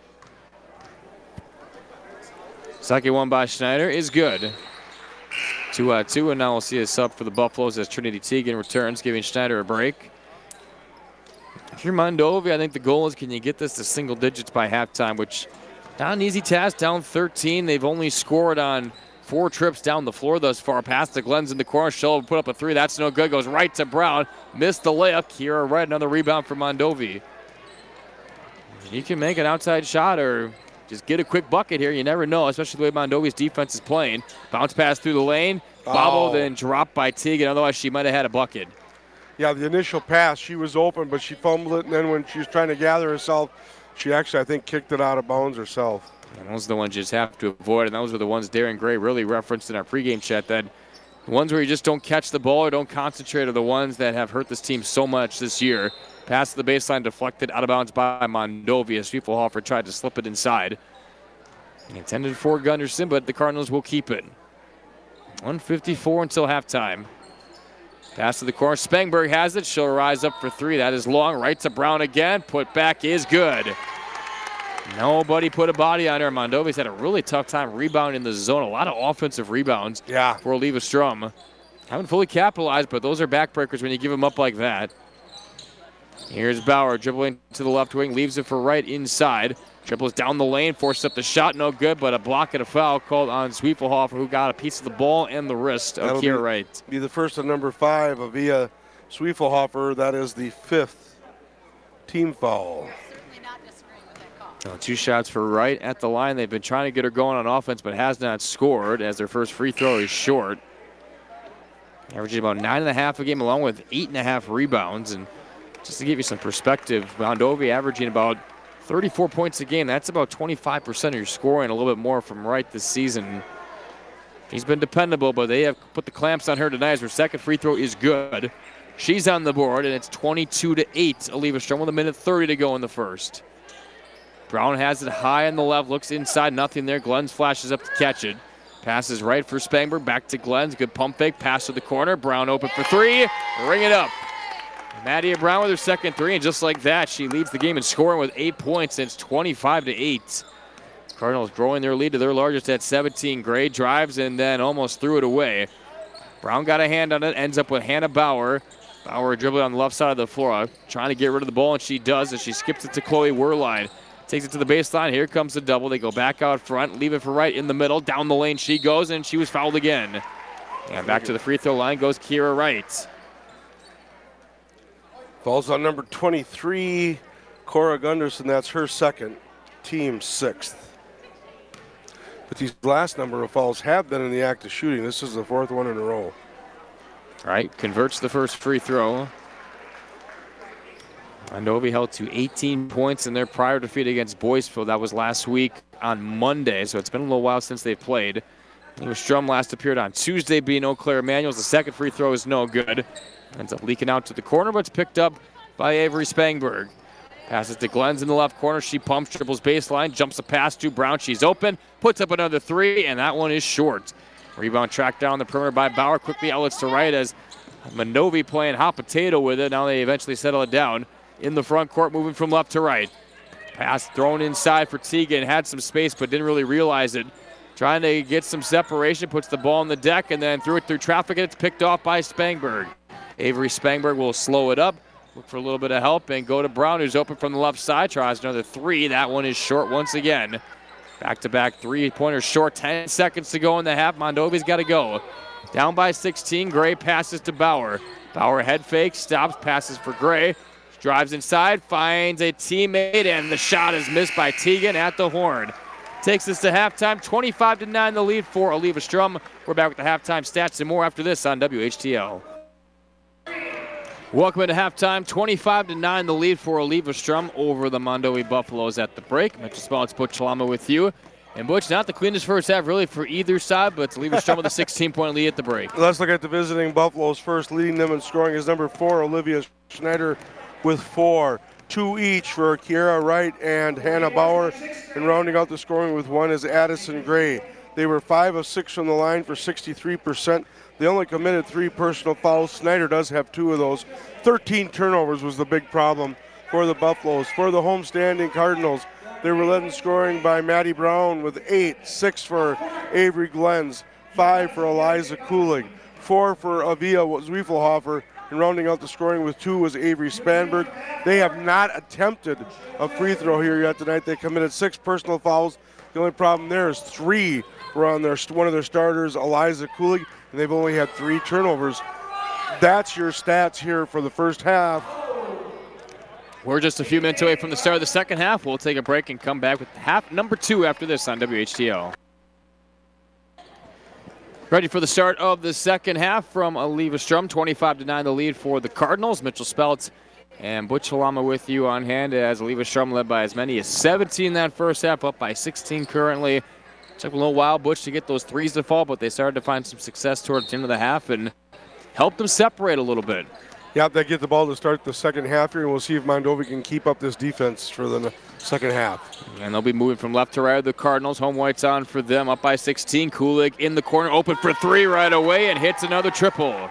A: Second one by Schneider is good. Two out two, and now we'll see a sub for the Buffaloes as Trinity Teagan returns, giving Schneider a break. If you're Mondovi, I think the goal is, can you get this to single digits by halftime, which not an easy task, down thirteen. They've only scored on four trips down the floor thus far. Past the Glens in the corner. She'll put up a three. That's no good. Goes right to Brown. Missed the layup. Kira Wright, another rebound for Mondovi. You can make an outside shot or just get a quick bucket here. You never know, especially the way Mondovi's defense is playing. Bounce pass through the lane. Bobbled
B: Oh.
A: and dropped by Teagan. Otherwise, she might have had a bucket.
B: Yeah, the initial pass, she was open, but she fumbled it, and then when she was trying to gather herself, she actually, I think, kicked it out of bounds herself.
A: And those are the ones you just have to avoid, and those are the ones Darren Gray really referenced in our pregame chat, that the ones where you just don't catch the ball or don't concentrate are the ones that have hurt this team so much this year. Pass to the baseline, deflected out of bounds by Mondovi as Schwefelhofer tried to slip it inside. Intended for Gunderson, but the Cardinals will keep it. one fifty-four until halftime. Pass to the corner. Spangberg has it. She'll rise up for three. That is long. Right to Brown again. Put back is good. Nobody put a body on her. Mondovi's had a really tough time rebounding in the zone. A lot of offensive rebounds
B: Yeah.
A: for Oliva Strum. Haven't fully capitalized, but those are backbreakers when you give them up like that. Here's Bauer dribbling to the left wing. Leaves it for Wright inside. Dribbles down the lane, forces up the shot, no good, but a block and a foul called on Schwefelhofer, who got a piece of the ball and the wrist of
B: That'll
A: Kira
B: be-
A: Wright.
B: Be the first of number five, Avia Schwefelhofer. That is the fifth team foul.
A: Well, two shots for Wright at the line. They've been trying to get her going on offense, but has not scored as their first free throw is short. Averaging about nine and a half a game, along with eight and a half rebounds. And just to give you some perspective, Mondovi averaging about thirty-four points a game. That's about twenty-five percent of your scoring, a little bit more from Wright this season. He's been dependable, but they have put the clamps on her tonight as her second free throw is good. She's on the board, and it's twenty-two to eight. Oliva Strum with a minute thirty to go in the first. Brown has it high on the left, looks inside, nothing there. Glens flashes up to catch it. Passes right for Spangberg, back to Glens. Good pump fake, pass to the corner. Brown open for three, ring it up. Maddie Brown with her second three, and just like that, she leads the game in scoring with eight points, and it's twenty-five to eight. Cardinals growing their lead to their largest at seventeen. Gray drives and then almost threw it away. Brown got a hand on it, ends up with Hannah Bauer. Bauer dribbling on the left side of the floor, trying to get rid of the ball, and she does as she skips it to Chloe Werline. Takes it to the baseline. Here comes the double. They go back out front, leave it for Wright in the middle. Down the lane she goes, and she was fouled again. And back to the free throw line goes Kira Wright.
B: Falls on number twenty-three, Cora Gunderson. That's her second, team sixth. But these last number of fouls have been in the act of shooting. This is the fourth one in a row.
A: Wright converts the first free throw. Mondovi held to eighteen points in their prior defeat against Boyceville. That was last week on Monday, so it's been a little while since they've played. Strum last appeared on Tuesday, being Eau Claire Manuals. The second free throw is no good. Ends up leaking out to the corner, but it's picked up by Avery Spangberg. Passes to Glens in the left corner. She pumps, dribbles baseline, jumps a pass to Brown. She's open, puts up another three, and that one is short. Rebound tracked down the perimeter by Bauer. Quickly outlets to Wright as Mondovi playing hot potato with it. Now they eventually settle it down in the front court, moving from left to right. Pass thrown inside for Teagan. Had some space, but didn't really realize it. Trying to get some separation, puts the ball on the deck, and then threw it through traffic, and it's picked off by Spangberg. Avery Spangberg will slow it up, look for a little bit of help, and go to Brown, who's open from the left side. Tries another three. That one is short once again. Back-to-back three-pointers short. Ten seconds to go in the half. Mondovi's got to go. Down by sixteen. Gray passes to Bauer. Bauer head fake, stops, passes for Gray. Drives inside, finds a teammate, and the shot is missed by Teagan at the horn. Takes us to halftime, twenty-five to nine the lead for Oliva Strum. We're back with the halftime stats and more after this on W H T L. Welcome into halftime, twenty-five to nine the lead for Oliva Strum over the Mondovi Buffaloes at the break. Mitchell Spellets, Butch Lama with you. And Butch, not the cleanest first half really for either side, but it's Oliva Strum with a sixteen-point lead at the break.
B: Let's look at the visiting Buffaloes first. Leading them in scoring is number four, Olivia Schneider, with four. Two each for Kiera Wright and Hannah Bauer. And rounding out the scoring with one is Addison Gray. They were five of six from the line for sixty-three percent. They only committed three personal fouls. Snyder does have two of those. thirteen turnovers was the big problem for the Buffaloes. For the homestanding Cardinals, they were led in scoring by Maddie Brown with eight, six for Avery Glens, five for Eliza Kulig, four for Avia Zwiefelhofer, and rounding out the scoring with two was Avery Spanberg. They have not attempted a free throw here yet tonight. They committed six personal fouls. The only problem there is three were on their one of their starters, Eliza Kulig, and they've only had three turnovers. That's your stats here for the first half.
A: We're just a few minutes away from the start of the second half. We'll take a break and come back with half number two after this on W H T O. Ready for the start of the second half from Leverstrom. twenty-five to nine the lead for the Cardinals. Mitchell Speltz and Butch Halama with you on hand as Leverstrom led by as many as seventeen that first half, up by sixteen currently. Took a little while, Butch, to get those threes to fall, but they started to find some success towards the end of the half and helped them separate a little bit.
B: Yeah, they get the ball to start the second half here, and we'll see if Mondovi can keep up this defense for the second half.
A: And they'll be moving from left to right of the Cardinals. Home white's on for them, up by sixteen. Kulig in the corner, open for three right away, and hits another triple.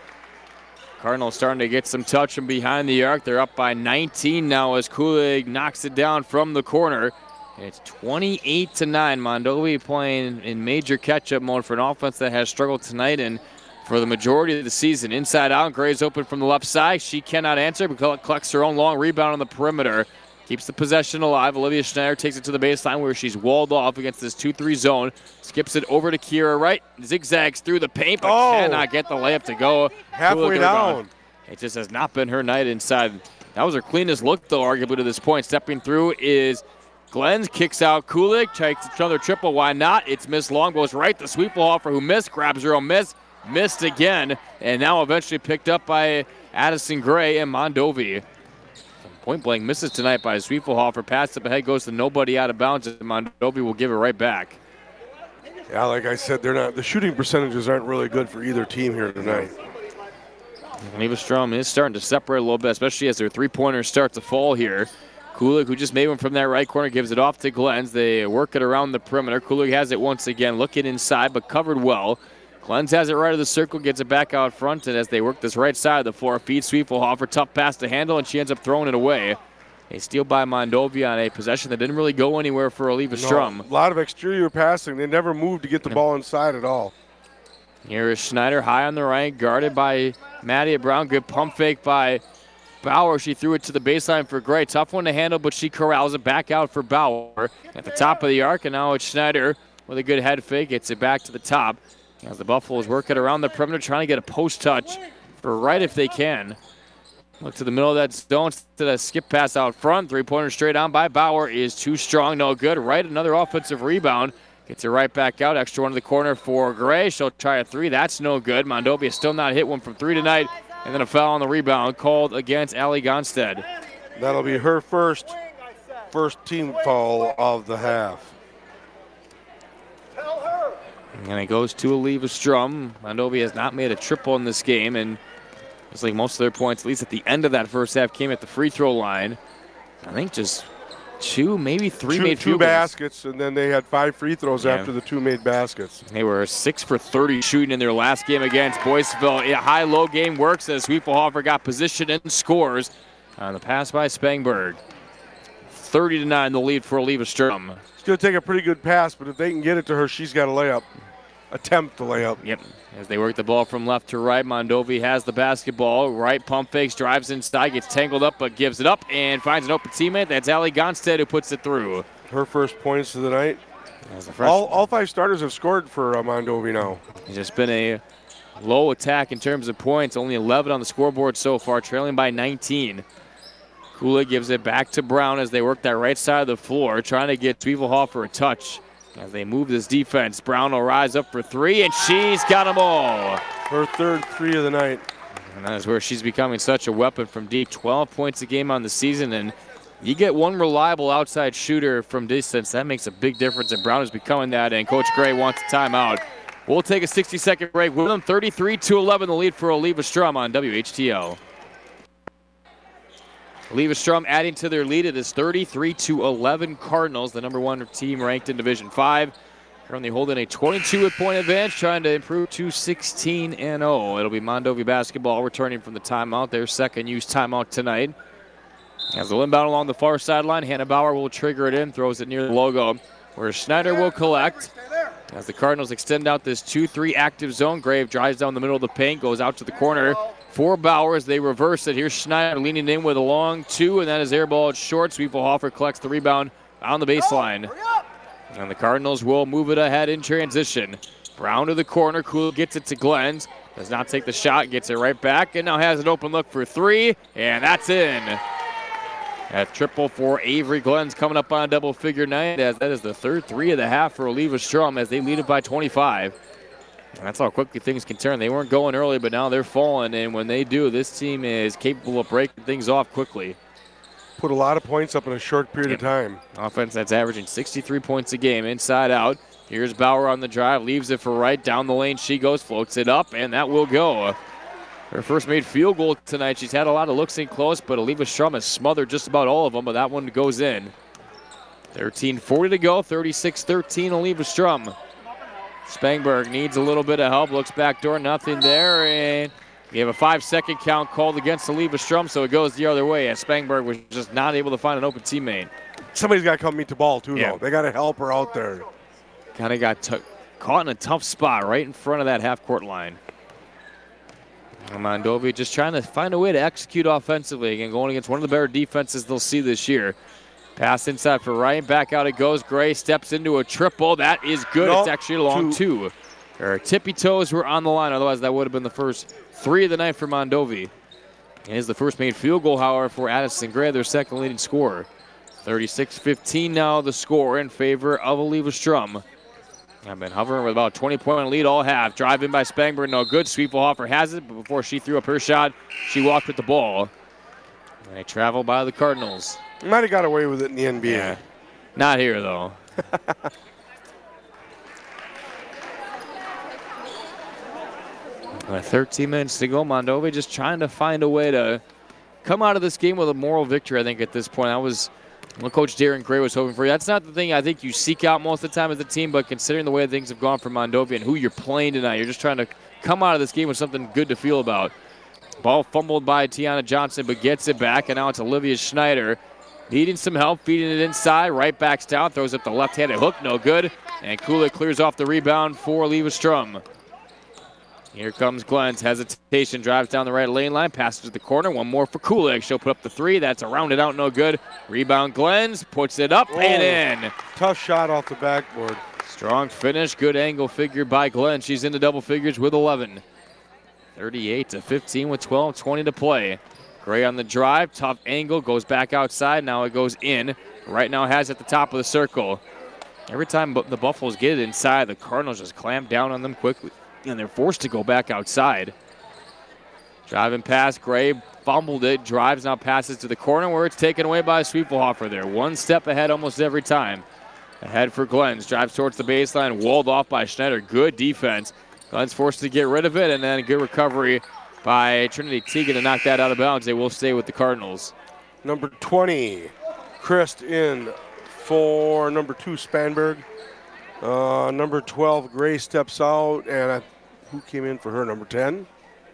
A: Cardinals starting to get some touch from behind the arc. They're up by nineteen now as Kulig knocks it down from the corner. It's twenty-eight to nine. Mondovi playing in major catch-up mode for an offense that has struggled tonight and for the majority of the season. Inside out, Gray's open from the left side. She cannot answer, but collects her own long rebound on the perimeter. Keeps the possession alive. Olivia Schneider takes it to the baseline where she's walled off against this two three zone. Skips it over to Kira Wright. Zigzags through the paint, but
B: oh.
A: cannot get the layup to go.
B: Halfway down.
A: It just has not been her night inside. That was her cleanest look, though, arguably to this point. Stepping through is Glens, kicks out Kulig, takes another triple. Why not? It's Miss Long, goes right to Sweefelhofer, who missed, grabs her own miss. Missed again, and now eventually picked up by Addison Gray and Mondovi. Point blank misses tonight by Sweefelhofer. Pass up ahead, goes to nobody out of bounds, and Mondovi will give it right back.
B: Yeah, like I said, they're not. The shooting percentages aren't really good for either team here tonight.
A: Leverstrom is starting to separate a little bit, especially as their three-pointers start to fall here. Kulig, who just made one from that right corner, gives it off to Glens. They work it around the perimeter. Kulig has it once again, looking inside, but covered well. Glens has it right of the circle, gets it back out front, and as they work this right side of the floor, feeds Sweefelhofer, tough pass to handle, and she ends up throwing it away. A steal by Mondovi on a possession that didn't really go anywhere for Leverstrom.
B: No, a lot of exterior passing. They never moved to get the ball inside at all.
A: Here is Schneider high on the right, guarded by Maddie Brown. Good pump fake by Bauer. She threw it to the baseline for Gray. Tough one to handle, but she corrals it back out for Bauer at the top of the arc, and now it's Schneider with a good head fake. Gets it back to the top. As the Buffaloes work it around the perimeter, trying to get a post touch for right if they can. Look to the middle of that zone, to the skip pass out front. Three-pointer straight on by Bauer is too strong, no good. Right, another offensive rebound. Gets it right back out. Extra one to the corner for Gray. She'll try a three. That's no good. Mondovi has still not hit one from three tonight. And then a foul on the rebound called against Allie Gonstead.
B: That'll be her first, first team foul of the half.
A: And it goes to Leverstrom. Mondovi has not made a triple in this game, and it's like most of their points, at least at the end of that first half, came at the free throw line. I think just two, maybe three
B: two,
A: made
B: two
A: field goals.
B: baskets, and then they had five free throws
A: yeah.
B: after the two made baskets.
A: They were six for thirty shooting in their last game against Boyceville. A high-low game works as Sweefelhofer got position and scores on the pass by Spangberg. thirty to nine, the lead for Leverstrom.
B: It's going to take a pretty good pass, but if they can get it to her, she's got a layup. Attempt to lay up.
A: Yep. As they work the ball from left to right, Mondovi has the basketball. Right pump fakes, drives inside, gets tangled up, but gives it up and finds an open teammate. That's Allie Gonstead who puts it through.
B: Her first points of the night.
A: As
B: all, all five starters have scored for uh, Mondovi now.
A: It's just been a low attack in terms of points. Only eleven on the scoreboard so far, trailing by nineteen. Kulig gives it back to Brown as they work that right side of the floor, trying to get Sweefelhofer a touch. As they move this defense, Brown will rise up for three, and she's got them all.
B: Her third three of the night.
A: And that is where she's becoming such a weapon from deep. twelve points a game on the season, and you get one reliable outside shooter from distance. That makes a big difference, and Brown is becoming that, and Coach Gray wants a timeout. We'll take a sixty-second break with them. thirty-three to eleven, the lead for Leverstrom on W H T O. Leverstrom adding to their lead. It is thirty-three to eleven Cardinals, the number one team ranked in Division five. Currently holding a twenty-two point advantage, trying to improve to sixteen and oh. It'll be Mondovi basketball returning from the timeout, their second use timeout tonight. As the inbound along the far sideline, Hannah Bauer will trigger it in, throws it near the logo, where Schneider will collect. As the Cardinals extend out this two three active zone, Grave drives down the middle of the paint, goes out to the corner for Bowers. They reverse it. Here's Schneider leaning in with a long two, and that is airball short. Sweefelhofer collects the rebound on the baseline. And the Cardinals will move it ahead in transition. Brown to the corner. Cool gets it to Glens. Does not take the shot, gets it right back, and now has an open look for three, and that's in. A triple for Avery Glens coming up on a double figure night, as that is the third three of the half for Oliva Strom as they lead it by twenty-five. And that's how quickly things can turn. They weren't going early, but now they're falling, and when they do, this team is capable of breaking things off quickly.
B: Put a lot of points up in a short period
A: Yep.
B: of time.
A: Offense that's averaging sixty-three points a game, inside out. Here's Bauer on the drive, leaves it for right, down the lane she goes, floats it up, and that will go. Her first made field goal tonight. She's had a lot of looks in close, but Oliva Strom has smothered just about all of them, but that one goes in. thirteen forty to go, thirty-six thirteen Oliva Strom. Spangberg needs a little bit of help, looks back door, nothing there, and we have a five-second count called against Oliva Strom, so it goes the other way as Spangberg was just not able to find an open teammate.
B: Somebody's got to come meet the ball, too,
A: Yeah.
B: though. They got to help her out there.
A: Kind of got t- caught in a tough spot right in front of that half-court line. Mondovi just trying to find a way to execute offensively. Again, going against one of the better defenses they'll see this year. Pass inside for Ryan. Back out it goes. Gray steps into a triple. That is good.
B: Nope.
A: It's actually a long two. Her tippy toes were on the line. Otherwise, that would have been the first three of the night for Mondovi. And is the first made field goal, however, for Addison Gray, their second leading scorer. thirty-six fifteen now the score in favor of Oliva Strom. I've been hovering with about a twenty-point lead all half. Drive in by Spangberg, no good. Sweefelhofer has it, but before she threw up her shot, she walked with the ball. And they travel by the Cardinals.
B: Might have got away with it in the N B A.
A: Yeah. Not here, though. Uh, thirteen minutes to go. Mondovi just trying to find a way to come out of this game with a moral victory, I think, at this point. I was what Coach Darren Gray was hoping for. That's not the thing I think you seek out most of the time as a team, but considering the way things have gone for Mondovi and who you're playing tonight, you're just trying to come out of this game with something good to feel about. Ball fumbled by Tiana Johnson, but gets it back, and now it's Olivia Schneider. Needing some help, feeding it inside. Right backs down, throws up the left-handed hook, no good. And Kulik clears off the rebound for Oliva Strom. Here comes Glens, hesitation, drives down the right lane line, passes to the corner. One more for Kulik. She'll put up the three. That's a rounded out, no good. Rebound Glens, puts it up
B: Oh,
A: and in.
B: Tough shot off the backboard.
A: Strong finish, good angle figure by Glenn. She's into double figures with eleven. thirty-eight to fifteen with twelve twenty to play. Gray on the drive, tough angle, goes back outside. Now it goes in. Right now has at the top of the circle. Every time the Buffaloes get it inside, the Cardinals just clamp down on them quickly, and they're forced to go back outside. Driving past, Gray fumbled it, drives, now passes to the corner where it's taken away by Sweefelhofer there. One step ahead almost every time. Ahead for Glens, drives towards the baseline, walled off by Schneider. Good defense. Glens forced to get rid of it, and then a good recovery by Trinity Teagan to knock that out of bounds. They will stay with the Cardinals.
B: Number twenty, Christ in for number two, Spangberg. Uh, number twelve, Gray steps out, and I, who came in for her? Number ten?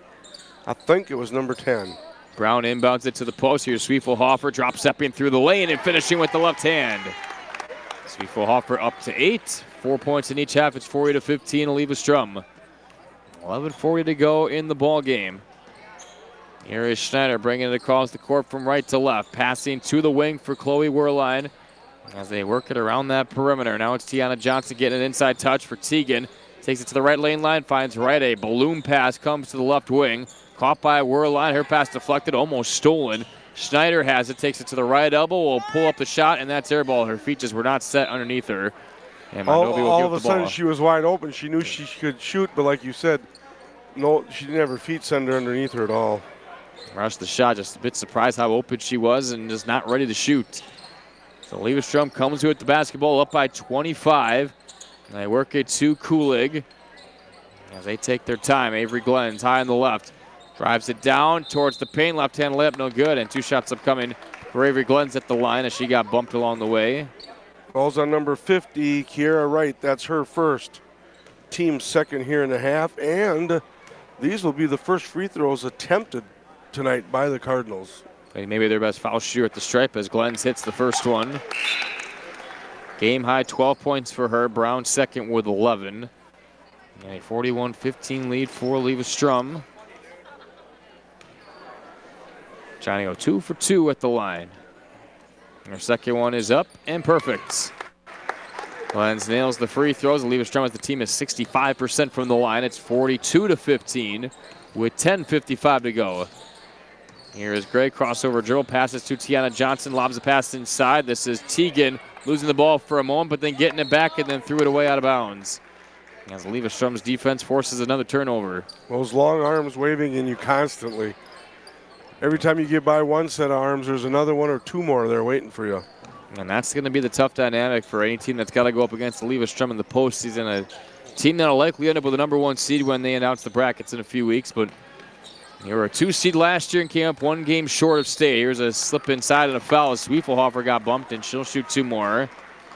B: I think it was number ten.
A: Brown inbounds it to the post. Here's Sweefelhofer, drop stepping through the lane and finishing with the left hand. Sweefelhofer up to eight. Four points in each half. It's forty to fifteen. Oliva Strom. eleven forty to go in the ball game. Here is Schneider bringing it across the court from right to left. Passing to the wing for Chloe Werline as they work it around that perimeter. Now it's Tiana Johnson getting an inside touch for Teagan. Takes it to the right lane line, finds right. A balloon pass comes to the left wing. Caught by Werline. Her pass deflected, almost stolen. Schneider has it, takes it to the right elbow, will pull up the shot, and that's air ball. Her feet just were not set underneath her. And
B: All,
A: Mondovi will
B: all
A: give
B: of a
A: the
B: sudden,
A: ball.
B: she was wide open. She knew she could shoot, but like you said, no, she didn't have her feet center underneath her at all.
A: Rushed the shot, just a bit surprised how open she was and just not ready to shoot. So Oliva Strom comes to it, the basketball up by twenty-five. And they work it to Kulig as they take their time. Avery Glens high on the left. Drives it down towards the paint, left-hand layup, no good. And two shots upcoming for Avery Glens at the line as she got bumped along the way.
B: Ball's on number fifty, Kiera Wright. That's her first. Team second here in the half. And these will be the first free throws attempted tonight by the Cardinals.
A: Maybe their best foul shooter at the stripe as Glens hits the first one. Game high twelve points for her. Brown second with eleven. And a forty-one fifteen lead for Oliva Strum. Trying to go two for two at the line. Her second one is up and perfect. Glens nails the free throws. Oliva Strum as the team is sixty-five percent from the line. It's forty-two to fifteen with ten fifty-five to go. Here is Gray, crossover dribble, passes to Tiana Johnson, lobs the pass inside. This is Teagan losing the ball for a moment, but then getting it back and then threw it away out of bounds. As Oliva Strum's defense forces another turnover.
B: Those long arms waving in you constantly. Every time you get by one set of arms, there's another one or two more there waiting for you.
A: And that's going to be the tough dynamic for any team that's got to go up against Oliva Strum in the postseason. A team that will likely end up with a number one seed when they announce the brackets in a few weeks. But they were a two seed last year and came up one game short of state. Here's a slip inside and a foul as Swiefelhofer got bumped, and she'll shoot two more.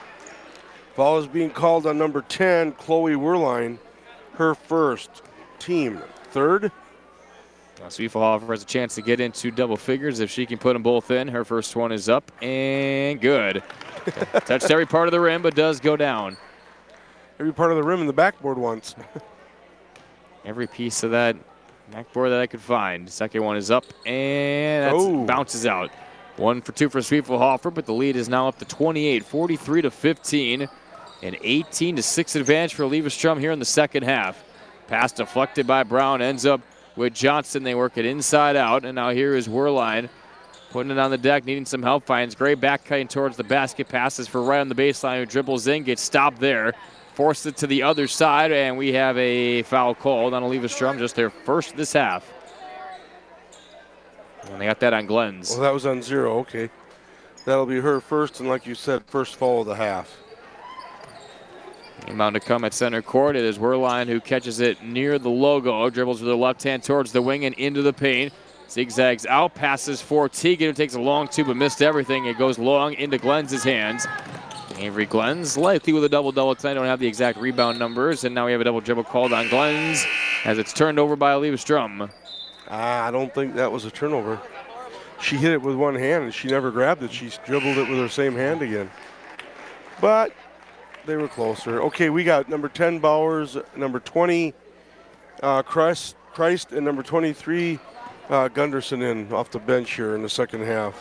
B: Foul is being called on number ten, Chloe Werline, her first, team third.
A: Now Swiefelhofer has a chance to get into double figures if she can put them both in. Her first one is up and good. Touched every part of the rim, but does go down.
B: Every part of the rim and the backboard once.
A: Every piece of that backboard that I could find. Second one is up and that
B: Oh.
A: bounces out. One for two for Swiefelhofer, but the lead is now up to twenty-eight, forty-three to fifteen. An eighteen to six advantage for Oliva Strum here in the second half. Pass deflected by Brown, ends up with Johnson. They work it inside out, and now here is Werline putting it on the deck, needing some help. Finds Gray back cutting towards the basket. Passes for right on the baseline, who dribbles in, gets stopped there. Forced it to the other side, and we have a foul called on Oliva Strum, just their first this half. And they got that on Glens.
B: Well, that was on zero, okay. That'll be her first, and like you said, first foul of the half.
A: Inbound to come at center court. It is Werline who catches it near the logo. Dribbles with her left hand towards the wing and into the paint. Zigzags out, passes for Teagan, who takes a long two but missed everything. It goes long into Glens' hands. Avery Glens likely with a double-double tonight. Don't have the exact rebound numbers. And now we have a double dribble called on Glens as it's turned over by Oliva Strum.
B: Ah, I don't think that was a turnover. She hit it with one hand, and she never grabbed it. She dribbled it with her same hand again. But they were closer. Okay, we got number ten, Bowers, number twenty, uh, Christ, Christ, and number twenty-three, uh, Gunderson in off the bench here in the second half.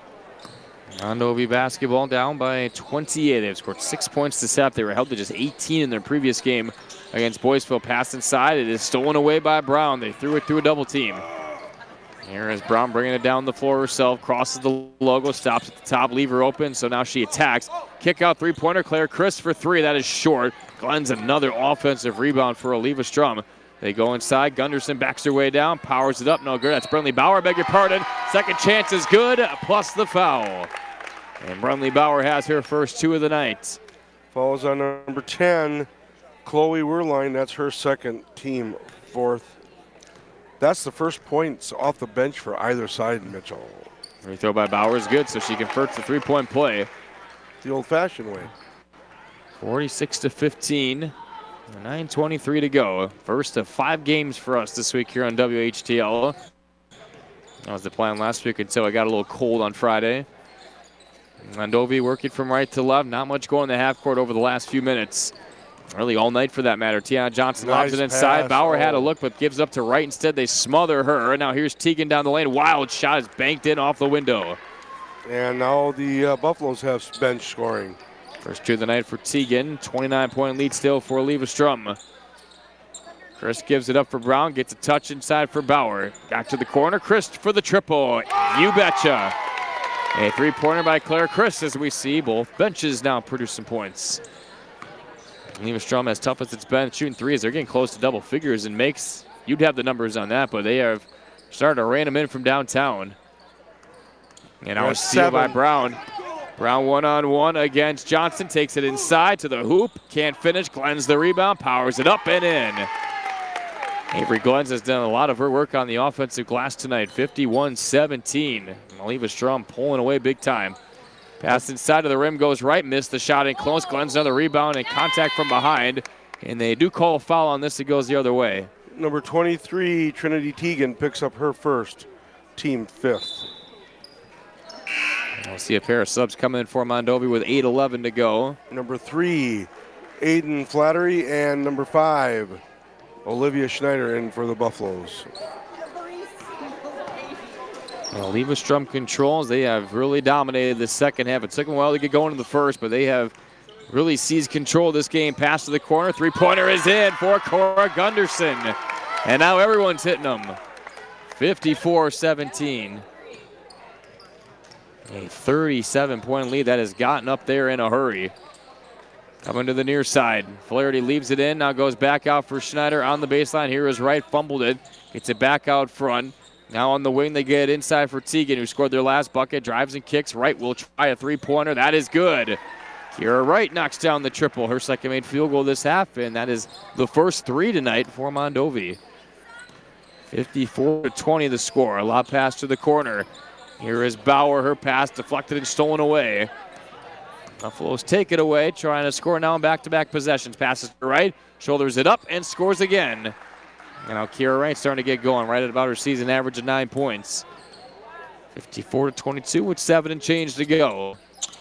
A: Mondovi basketball down by twenty-eight. They've scored six points this half. They were held to just eighteen in their previous game against Boyceville. Pass inside. It is stolen away by Brown. They threw it through a double team. Here is Brown bringing it down the floor herself. Crosses the logo. Stops at the top. Leave her open. So now she attacks. Kick out three-pointer. Claire Chris for three. That is short. Glenn's another offensive rebound for Oliva Strum. They go inside. Gunderson backs her way down. Powers it up. No good. That's Brunley Bauer. Beg your pardon. Second chance is good. Plus the foul. And Brunley Bauer has her first two of the night.
B: Falls on number ten, Chloe Werline. That's her second, team fourth. That's the first points off the bench for either side, Mitchell.
A: Free throw by Bauer is good, so she converts the three-point play.
B: The old-fashioned way.
A: forty-six to fifteen. nine twenty-three to go. First of five games for us this week here on W H T L. That was the plan last week until I got a little cold on Friday. Mondovi working from right to left. Not much going in the half court over the last few minutes. Really all night for that matter. Tiana Johnson
B: Nice
A: lobs it inside.
B: pass.
A: Bauer had a
B: Oh.
A: look but gives up to right instead. They smother her. And now here's Teagan down the lane. Wild shot is banked in off the window.
B: And now the uh, Buffaloes have bench scoring.
A: First two of the night for Teagan. twenty-nine point lead still for Oliva Strum. Chris gives it up for Brown. Gets a touch inside for Bauer. Back to the corner. Chris for the triple. You betcha. A three-pointer by Claire Chris as we see both benches now produce some points. Oliva Strum, as tough as it's been shooting threes, they're getting close to double figures and makes, you'd have the numbers on that, but they have started to ran them in from downtown. And now a
B: There's
A: steal by
B: seven.
A: Brown. Brown one-on-one against Johnson, takes it inside to the hoop, can't finish, Glens the rebound, powers it up and in. Avery Glens has done a lot of her work on the offensive glass tonight, fifty-one seventeen. Oliva Strum pulling away big time. Pass inside of the rim goes right, missed the shot in close. Glens another rebound and contact from behind. And they do call a foul on this, it goes the other way.
B: Number twenty-three, Trinity Teagan, picks up her first, team fifth.
A: We'll see a pair of subs coming in for Mondovi with eight eleven to go.
B: Number three, Aiden Flattery, and number five, Olivia Schneider in for the Buffaloes.
A: Well, Levostrom controls. They have really dominated the second half. It took them a while to get going in the first, but they have really seized control of this game. Pass to the corner. Three-pointer is in for Cora Gunderson. And now everyone's hitting them. fifty-four seventeen. A thirty-seven point lead that has gotten up there in a hurry. Coming to the near side. Flaherty leaves it in. Now goes back out for Schneider on the baseline. Here is Wright. Fumbled it. Gets it back out front. Now on the wing, they get it inside for Teagan, who scored their last bucket. Drives and kicks. Wright will try a three-pointer. That is good. Kira Wright knocks down the triple. Her second made field goal this half, and that is the first three tonight for Mondovi. fifty-four to twenty the score. A lob pass to the corner. Here is Bauer. Her pass deflected and stolen away. Buffaloes take it away, trying to score now in back-to-back possessions. Passes to Wright, shoulders it up, and scores again. And now Kira Wright starting to get going, right at about her season average of nine points. fifty-four to twenty-two with seven and change to go.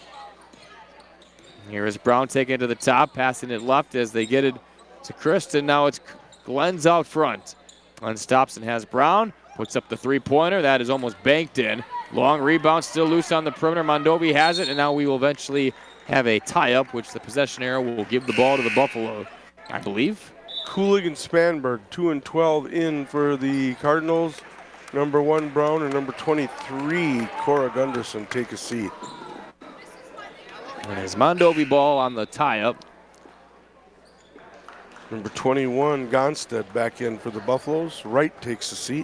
A: Here is Brown taking it to the top, passing it left as they get it to Kristen. Now it's Glenn's out front. Glenn stops and has Brown, puts up the three-pointer. That is almost banked in. Long rebound, still loose on the perimeter. Mondovi has it, and now we will eventually have a tie-up, which the possession arrow will give the ball to the Buffalo, I believe.
B: Kulig and Spanberg, two and twelve in for the Cardinals. Number one, Brown, and number twenty-three, Cora Gunderson, take a seat.
A: And it's Mondovi ball on the tie-up.
B: Number twenty-one, Gonstead, back in for the Buffaloes. Wright takes a seat.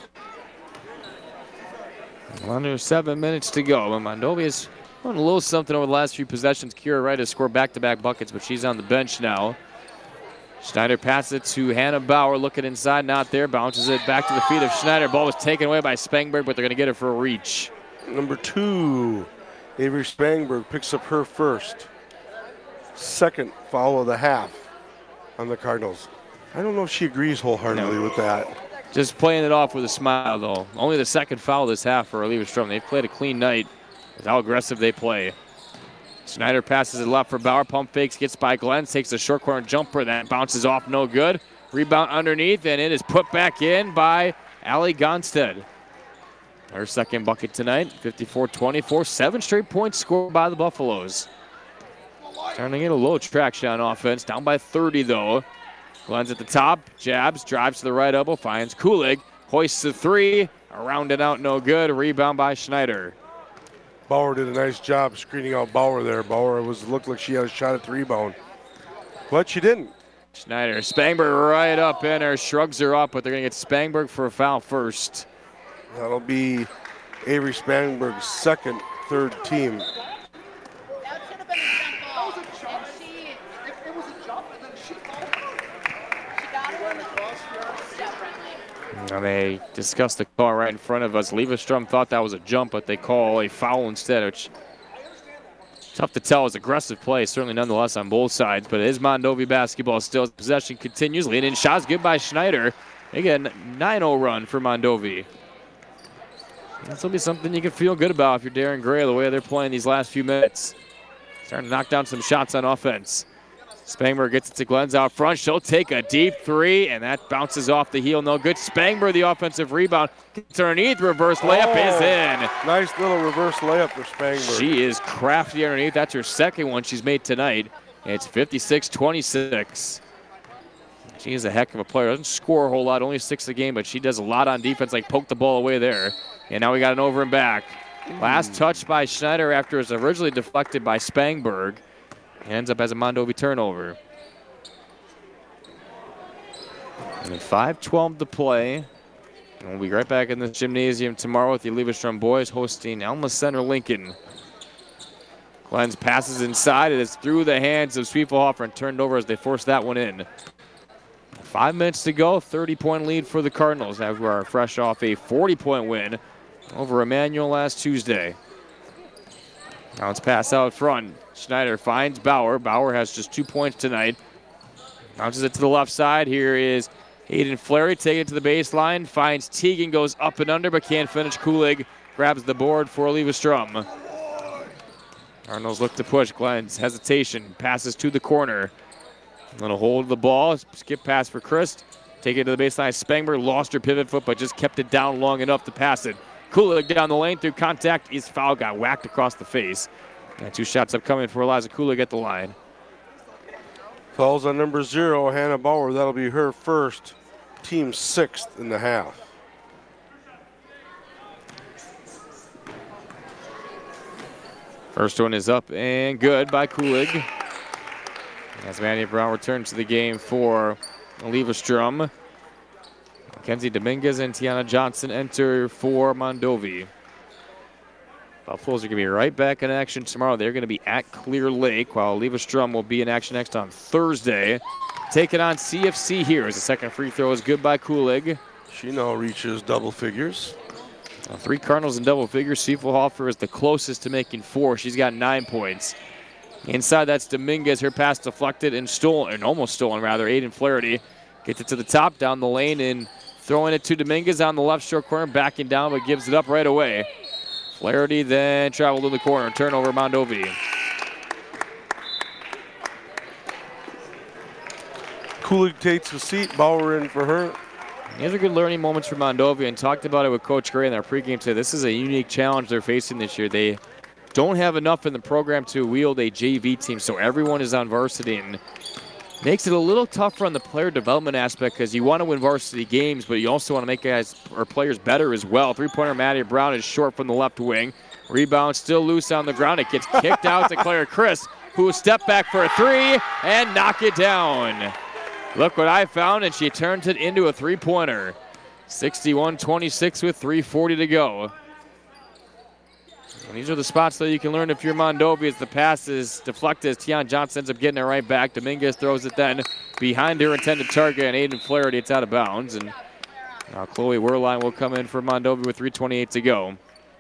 A: Under seven minutes to go. And Mondovi has done a little something over the last few possessions. Kira Wright has scored back-to-back buckets, but she's on the bench now. Schneider passes it to Hannah Bauer, looking inside, not there. Bounces it back to the feet of Schneider. Ball was taken away by Spangberg, but they're going to get it for a reach.
B: Number two, Avery Spangberg picks up her first. Second foul of the half on the Cardinals. I don't know if she agrees wholeheartedly
A: No.
B: with that.
A: Just playing it off with a smile, though. Only the second foul this half for Levostrom. They've played a clean night with how aggressive they play. Schneider passes it left for Bauer. Pump fakes, gets by Glenn, takes a short corner jumper. That bounces off, no good. Rebound underneath, and it is put back in by Allie Gonstead. Her second bucket tonight, fifty-four twenty-four. Seven straight points scored by the Buffaloes. Starting to get a little traction on offense. Down by thirty, though. Glenn's at the top, jabs, drives to the right elbow, finds Kulig, hoists the three, around and out, no good. Rebound by Schneider.
B: Bauer did a nice job screening out Bauer there. Bauer was looked like she had a shot at the rebound, but she didn't.
A: Schneider, Spangberg right up in her, shrugs her up, but they're going to get Spangberg for a foul first.
B: That'll be Avery Spangberg's second, third team.
E: That should have been a jump ball. And she, it was a jump, and then she she got it on the step friendly.
A: Now they discussed the call right in front of us. Levostrom thought that was a jump, but they call a foul instead, which tough to tell. It's aggressive play, certainly nonetheless on both sides, but it is Mondovi basketball still. Possession continues. Lead in shots, good by Schneider. Again, nine oh run for Mondovi. This will be something you can feel good about if you're Darren Gray, the way they're playing these last few minutes. Starting to knock down some shots on offense. Spangberg gets it to Glenn's out front. She'll take a deep three, and that bounces off the heel. No good. Spangberg, the offensive rebound. Gets underneath. Reverse layup
B: Oh,
A: is in.
B: Nice little reverse layup for Spangberg.
A: She is crafty underneath. That's her second one she's made tonight. It's fifty-six twenty-six. She is a heck of a player. Doesn't score a whole lot, only six a game, but she does a lot on defense, like poke the ball away there. And now we got an over and back. Last touch by Schneider after it was originally deflected by Spangberg. Ends up as a Mondovi turnover. And five twelve to play. And we'll be right back in the gymnasium tomorrow with the Levostrom boys hosting Alma Center Lincoln. Glenn's passes inside. It is through the hands of Schwefelhofer and turned over as they force that one in. Five minutes to go. thirty point lead for the Cardinals as we are fresh off a forty point win over Emmanuel last Tuesday. Now it's pass out front. Schneider finds Bauer. Bauer has just two points tonight. Bounces it to the left side. Here is Aiden Flaherty taking it to the baseline. Finds Teagan, goes up and under, but can't finish. Kulig grabs the board for Levostrom. Cardinals look to push. Glenn's hesitation. Passes to the corner. Little hold of the ball. Skip pass for Christ. Take it to the baseline. Spangberg lost her pivot foot, but just kept it down long enough to pass it. Kulig down the lane through contact. Is foul. Got whacked across the face. And two shots upcoming for Eliza Kulig at the line.
B: Fouls on number zero, Hannah Bauer. That'll be her first. Team sixth in the half.
A: First one is up and good by Kulig. As Mandy Brown returns to the game for Levostrom. Mackenzie Dominguez and Tiana Johnson enter for Mondovi. Buffaloes are going to be right back in action tomorrow. They're going to be at Clear Lake, while Levostrom will be in action next on Thursday. Taking on C F C here as the second free throw is good by Kulig.
B: She now reaches double figures.
A: Uh, three Cardinals in double figures. Siefelhofer is the closest to making four. She's got nine points. Inside, that's Dominguez. Her pass deflected and stolen, and almost stolen, rather. Aiden Flaherty gets it to the top, down the lane, and throwing it to Dominguez on the left short corner, backing down, but gives it up right away. Flaherty then traveled to the corner. Turnover, Mondovi.
B: Kulig takes a seat. Bauer in for her.
A: These are good learning moments for Mondovi, and talked about it with Coach Gray in their pregame today. This is a unique challenge they're facing this year. They don't have enough in the program to wield a J V team, so everyone is on varsity, and makes it a little tougher on the player development aspect because you want to win varsity games, but you also want to make guys or players better as well. Three-pointer Maddie Brown is short from the left wing. Rebound still loose on the ground. It gets kicked out to Claire Chris, who will step back for a three and knock it down. Look what I found, and she turns it into a three-pointer. sixty-one twenty-six with three forty to go. And these are the spots that you can learn if you're Mondovi as the pass is deflected as Tiana Johnson ends up getting it right back. Dominguez throws it then behind her intended target, and Aiden Flaherty, it's out of bounds. And now Chloe Werline will come in for Mondovi with three twenty-eight to go.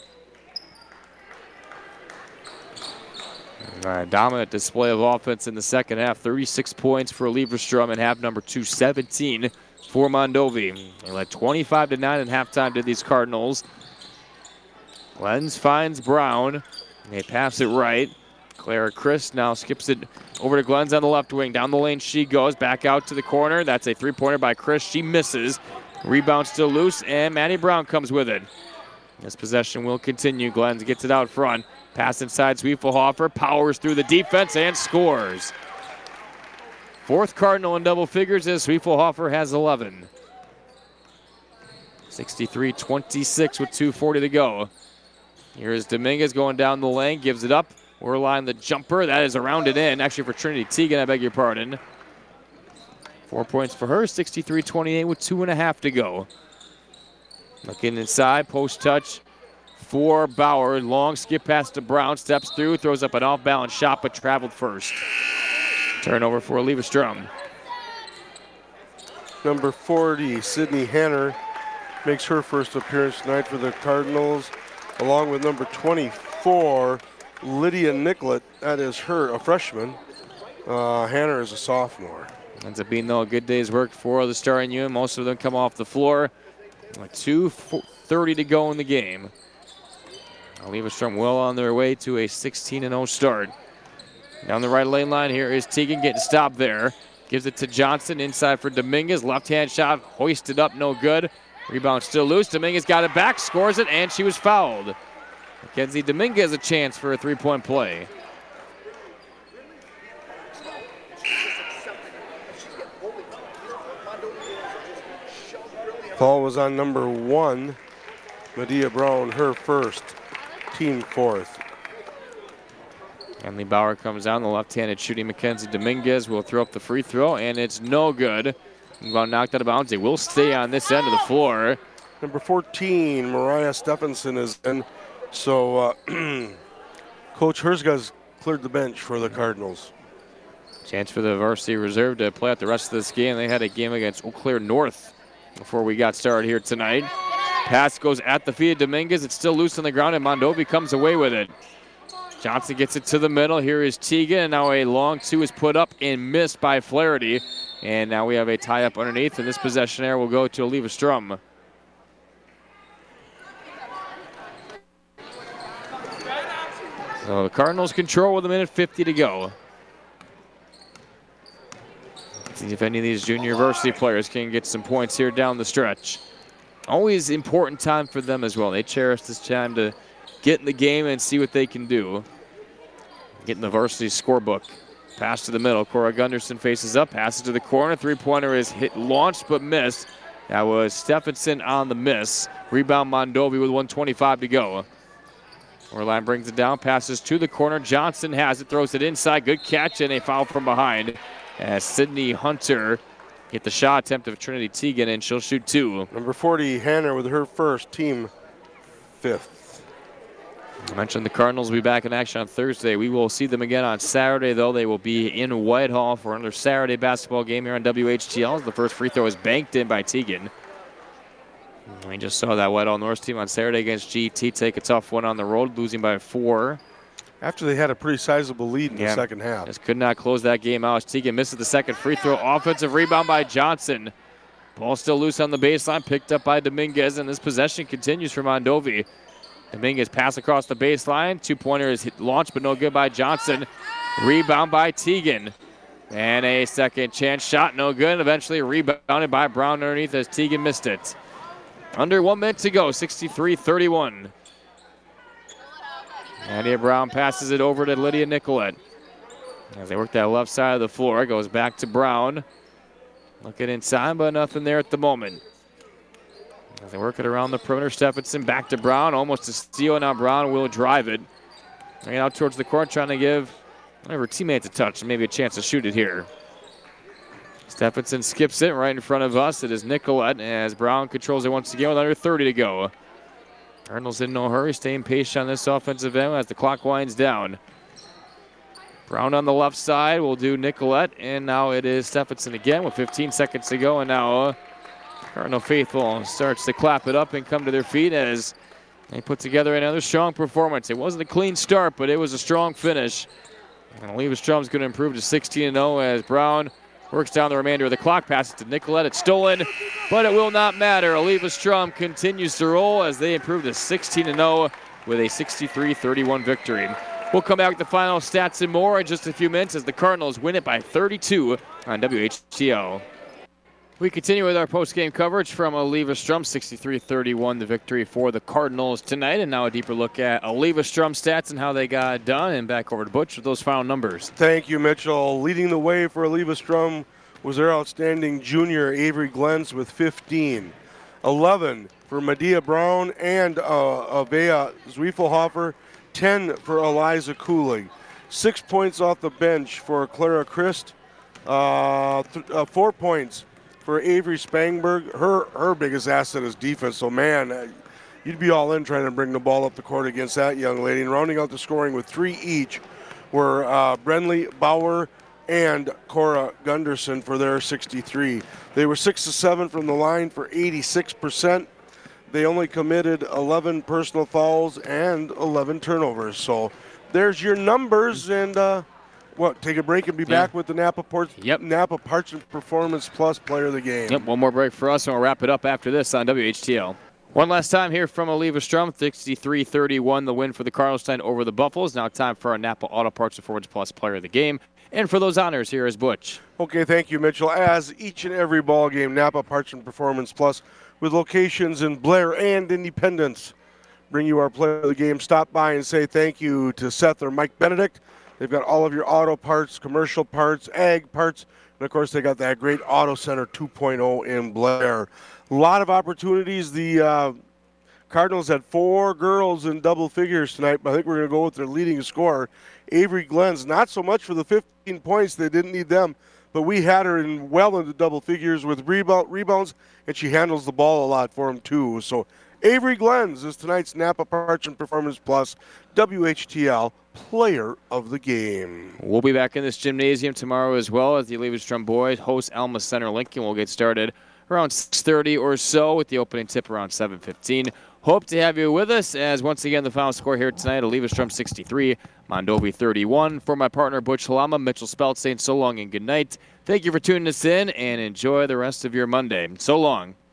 A: All right, dominant display of offense in the second half. thirty-six points for Levostrom in half number two, seventeen for Mondovi. They led twenty-five to nine at halftime to these Cardinals. Lenz finds Brown. They pass it right. Clara Chris now skips it over to Glens on the left wing. Down the lane she goes. Back out to the corner. That's a three-pointer by Chris. She misses. Rebound still loose, and Maddie Brown comes with it. This possession will continue. Glens gets it out front. Pass inside Siefelhofer. Powers through the defense and scores. Fourth Cardinal in double figures as Siefelhofer has eleven. sixty-three twenty-six with two forty to go. Here's Dominguez going down the lane, gives it up. Werline the jumper. That is around it in. Actually for Trinity Teagan, I beg your pardon. Four points for her, sixty-three twenty-eight with two and a half to go. Looking inside, post touch for Bauer. Long skip pass to Brown, steps through, throws up an off-balance shot, but traveled first. Turnover for Levostrom.
B: Number forty, Sydney Hanner, makes her first appearance tonight for the Cardinals, along with number twenty-four, Lydia Nicollet. That is her, a freshman. Uh, Hanner is a sophomore.
A: Ends up being, though, a good day's work for the starting unit. Most of them come off the floor. two thirty to go in the game. Levostrom well on their way to a sixteen and oh start. Down the right lane line here is Teagan getting stopped there. Gives it to Johnson inside for Dominguez. Left-hand shot hoisted up, no good. Rebound still loose. Dominguez got it back, scores it, and she was fouled. Mackenzie Dominguez a chance for a three-point play.
B: Foul was on number one, Medea Brown, her first, team fourth.
A: Emily Bauer comes down, the left-handed shooting Mackenzie Dominguez will throw up the free throw, and it's no good. Well, knocked out of bounds. They will stay on this end of the floor.
B: Number fourteen, Mariah Stephenson is in. So uh, Coach Herzga's cleared the bench for the Cardinals.
A: Chance for the varsity reserve to play out the rest of this game. They had a game against Eau Claire North before we got started here tonight. Pass goes at the feet of Dominguez. It's still loose on the ground, and Mondovi comes away with it. Johnson gets it to the middle. Here is Teagan, and now a long two is put up and missed by Flaherty. And now we have a tie-up underneath, and this possession error will go to Levostrom. So the Cardinals control with a minute fifty to go. See if any of these junior varsity players can get some points here down the stretch. Always important time for them as well. They cherish this time to get in the game and see what they can do. Get in the varsity scorebook. Pass to the middle. Cora Gunderson faces up, passes to the corner. Three-pointer is hit, launched but missed. That was Stephenson on the miss. Rebound Mondovi with one twenty-five to go. Orline brings it down, passes to the corner. Johnson has it, throws it inside. Good catch and a foul from behind. As Sydney Hunter hit the shot attempt of Trinity Teagan, and she'll shoot two.
B: Number forty, Hanner, with her first, team fifth.
A: I mentioned the Cardinals will be back in action on Thursday. We will see them again on Saturday, though. They will be in Whitehall for another Saturday basketball game here on W H T L. The first free throw is banked in by Teagan. We just saw that Whitehall North team on Saturday against G T take a tough one on the road, losing by four.
B: After they had a pretty sizable lead in
A: yeah,
B: the second half.
A: Just could not close that game out. Teagan misses the second free throw. Offensive rebound by Johnson. Ball still loose on the baseline, picked up by Dominguez, and this possession continues for Mondovi. Dominguez pass across the baseline. Two-pointer is hit, launched, but no good by Johnson. Rebound by Teagan. And a second chance shot, no good. Eventually rebounded by Brown underneath as Teagan missed it. Under one minute to go, sixty-three thirty-one. Nadia Brown passes it over to Lydia Nicolette. As they work that left side of the floor, it goes back to Brown. Looking inside, but nothing there at the moment. As they work it around the perimeter, Stephenson back to Brown, almost a steal. Now Brown will drive it. Bring it out towards the court, trying to give one of her teammates a touch and maybe a chance to shoot it here. Stephenson skips it right in front of us. It is Nicolette as Brown controls it once again with under thirty to go. Cardinals in no hurry, staying patient on this offensive end as the clock winds down. Brown on the left side will do Nicolette, and now it is Stephenson again with fifteen seconds to go, and now uh, Cardinal Faithful starts to clap it up and come to their feet as they put together another strong performance. It wasn't a clean start, but it was a strong finish. And Leverstrom's going to improve to sixteen and oh as Brown works down the remainder of the clock, passes to Nicolette. It's stolen, but it will not matter. Oliva Strom continues to roll as they improve to sixteen and oh with a sixty-three thirty-one victory. We'll come back with the final stats and more in just a few minutes as the Cardinals win it by thirty-two on W H T O. We continue with our post-game coverage from Oliva Strom, sixty-three thirty-one, the victory for the Cardinals tonight. And now a deeper look at Oliva Strom stats and how they got it done. And back over to Butch with those final numbers.
B: Thank you, Mitchell. Leading the way for Oliva Strom was their outstanding junior, Avery Glens, with fifteen. eleven for Medea Brown and uh, Avea Zwiefelhofer. ten for Eliza Cooling. Six points off the bench for Clara Christ. Uh, th- uh, four points for Avery Spangberg. Her her biggest asset is defense. So, man, uh, you'd be all in trying to bring the ball up the court against that young lady. And rounding out the scoring with three each were uh, Brenley Bauer and Cora Gunderson for their sixty-three. They were six to seven from the line for eighty-six percent. They only committed eleven personal fouls and eleven turnovers. So there's your numbers. And uh, what? Take a break and be yeah. back with the Napa Port-
A: yep.
B: Napa Parchment Performance Plus Player of the Game.
A: Yep. One more break for us, and we'll wrap it up after this on W H T L. One last time here from Oliva Strom, sixty-three thirty-one, the win for the Cardinals tonight over the Buffaloes. Now time for our Napa Auto Parts Performance Plus Player of the Game. And for those honors, here is Butch.
B: Okay, thank you, Mitchell. As each and every ball game, Napa Parchment Performance Plus, with locations in Blair and Independence, bring you our player of the game. Stop by and say thank you to Seth or Mike Benedict. They've got all of your auto parts, commercial parts, ag parts, and of course they got that great Auto Center two point oh in Blair. A lot of opportunities. The uh, Cardinals had four girls in double figures tonight, but I think we're going to go with their leading scorer, Avery Glens. Not so much for the fifteen points. They didn't need them, but we had her in well into double figures with rebound, rebounds, and she handles the ball a lot for them too. So Avery Glens is tonight's Napa Parchment Performance Plus W H T L Player of the Game.
A: We'll be back in this gymnasium tomorrow as well as the Oliva Strom boys host Alma Center Lincoln. We'll get started around six thirty or so with the opening tip around seven fifteen. Hope to have you with us as once again the final score here tonight, Oliva Strom sixty-three, Mondovi thirty-one. For my partner Butch Halama, Mitchell Spelt saying so long and good night. Thank you for tuning us in and enjoy the rest of your Monday. So long.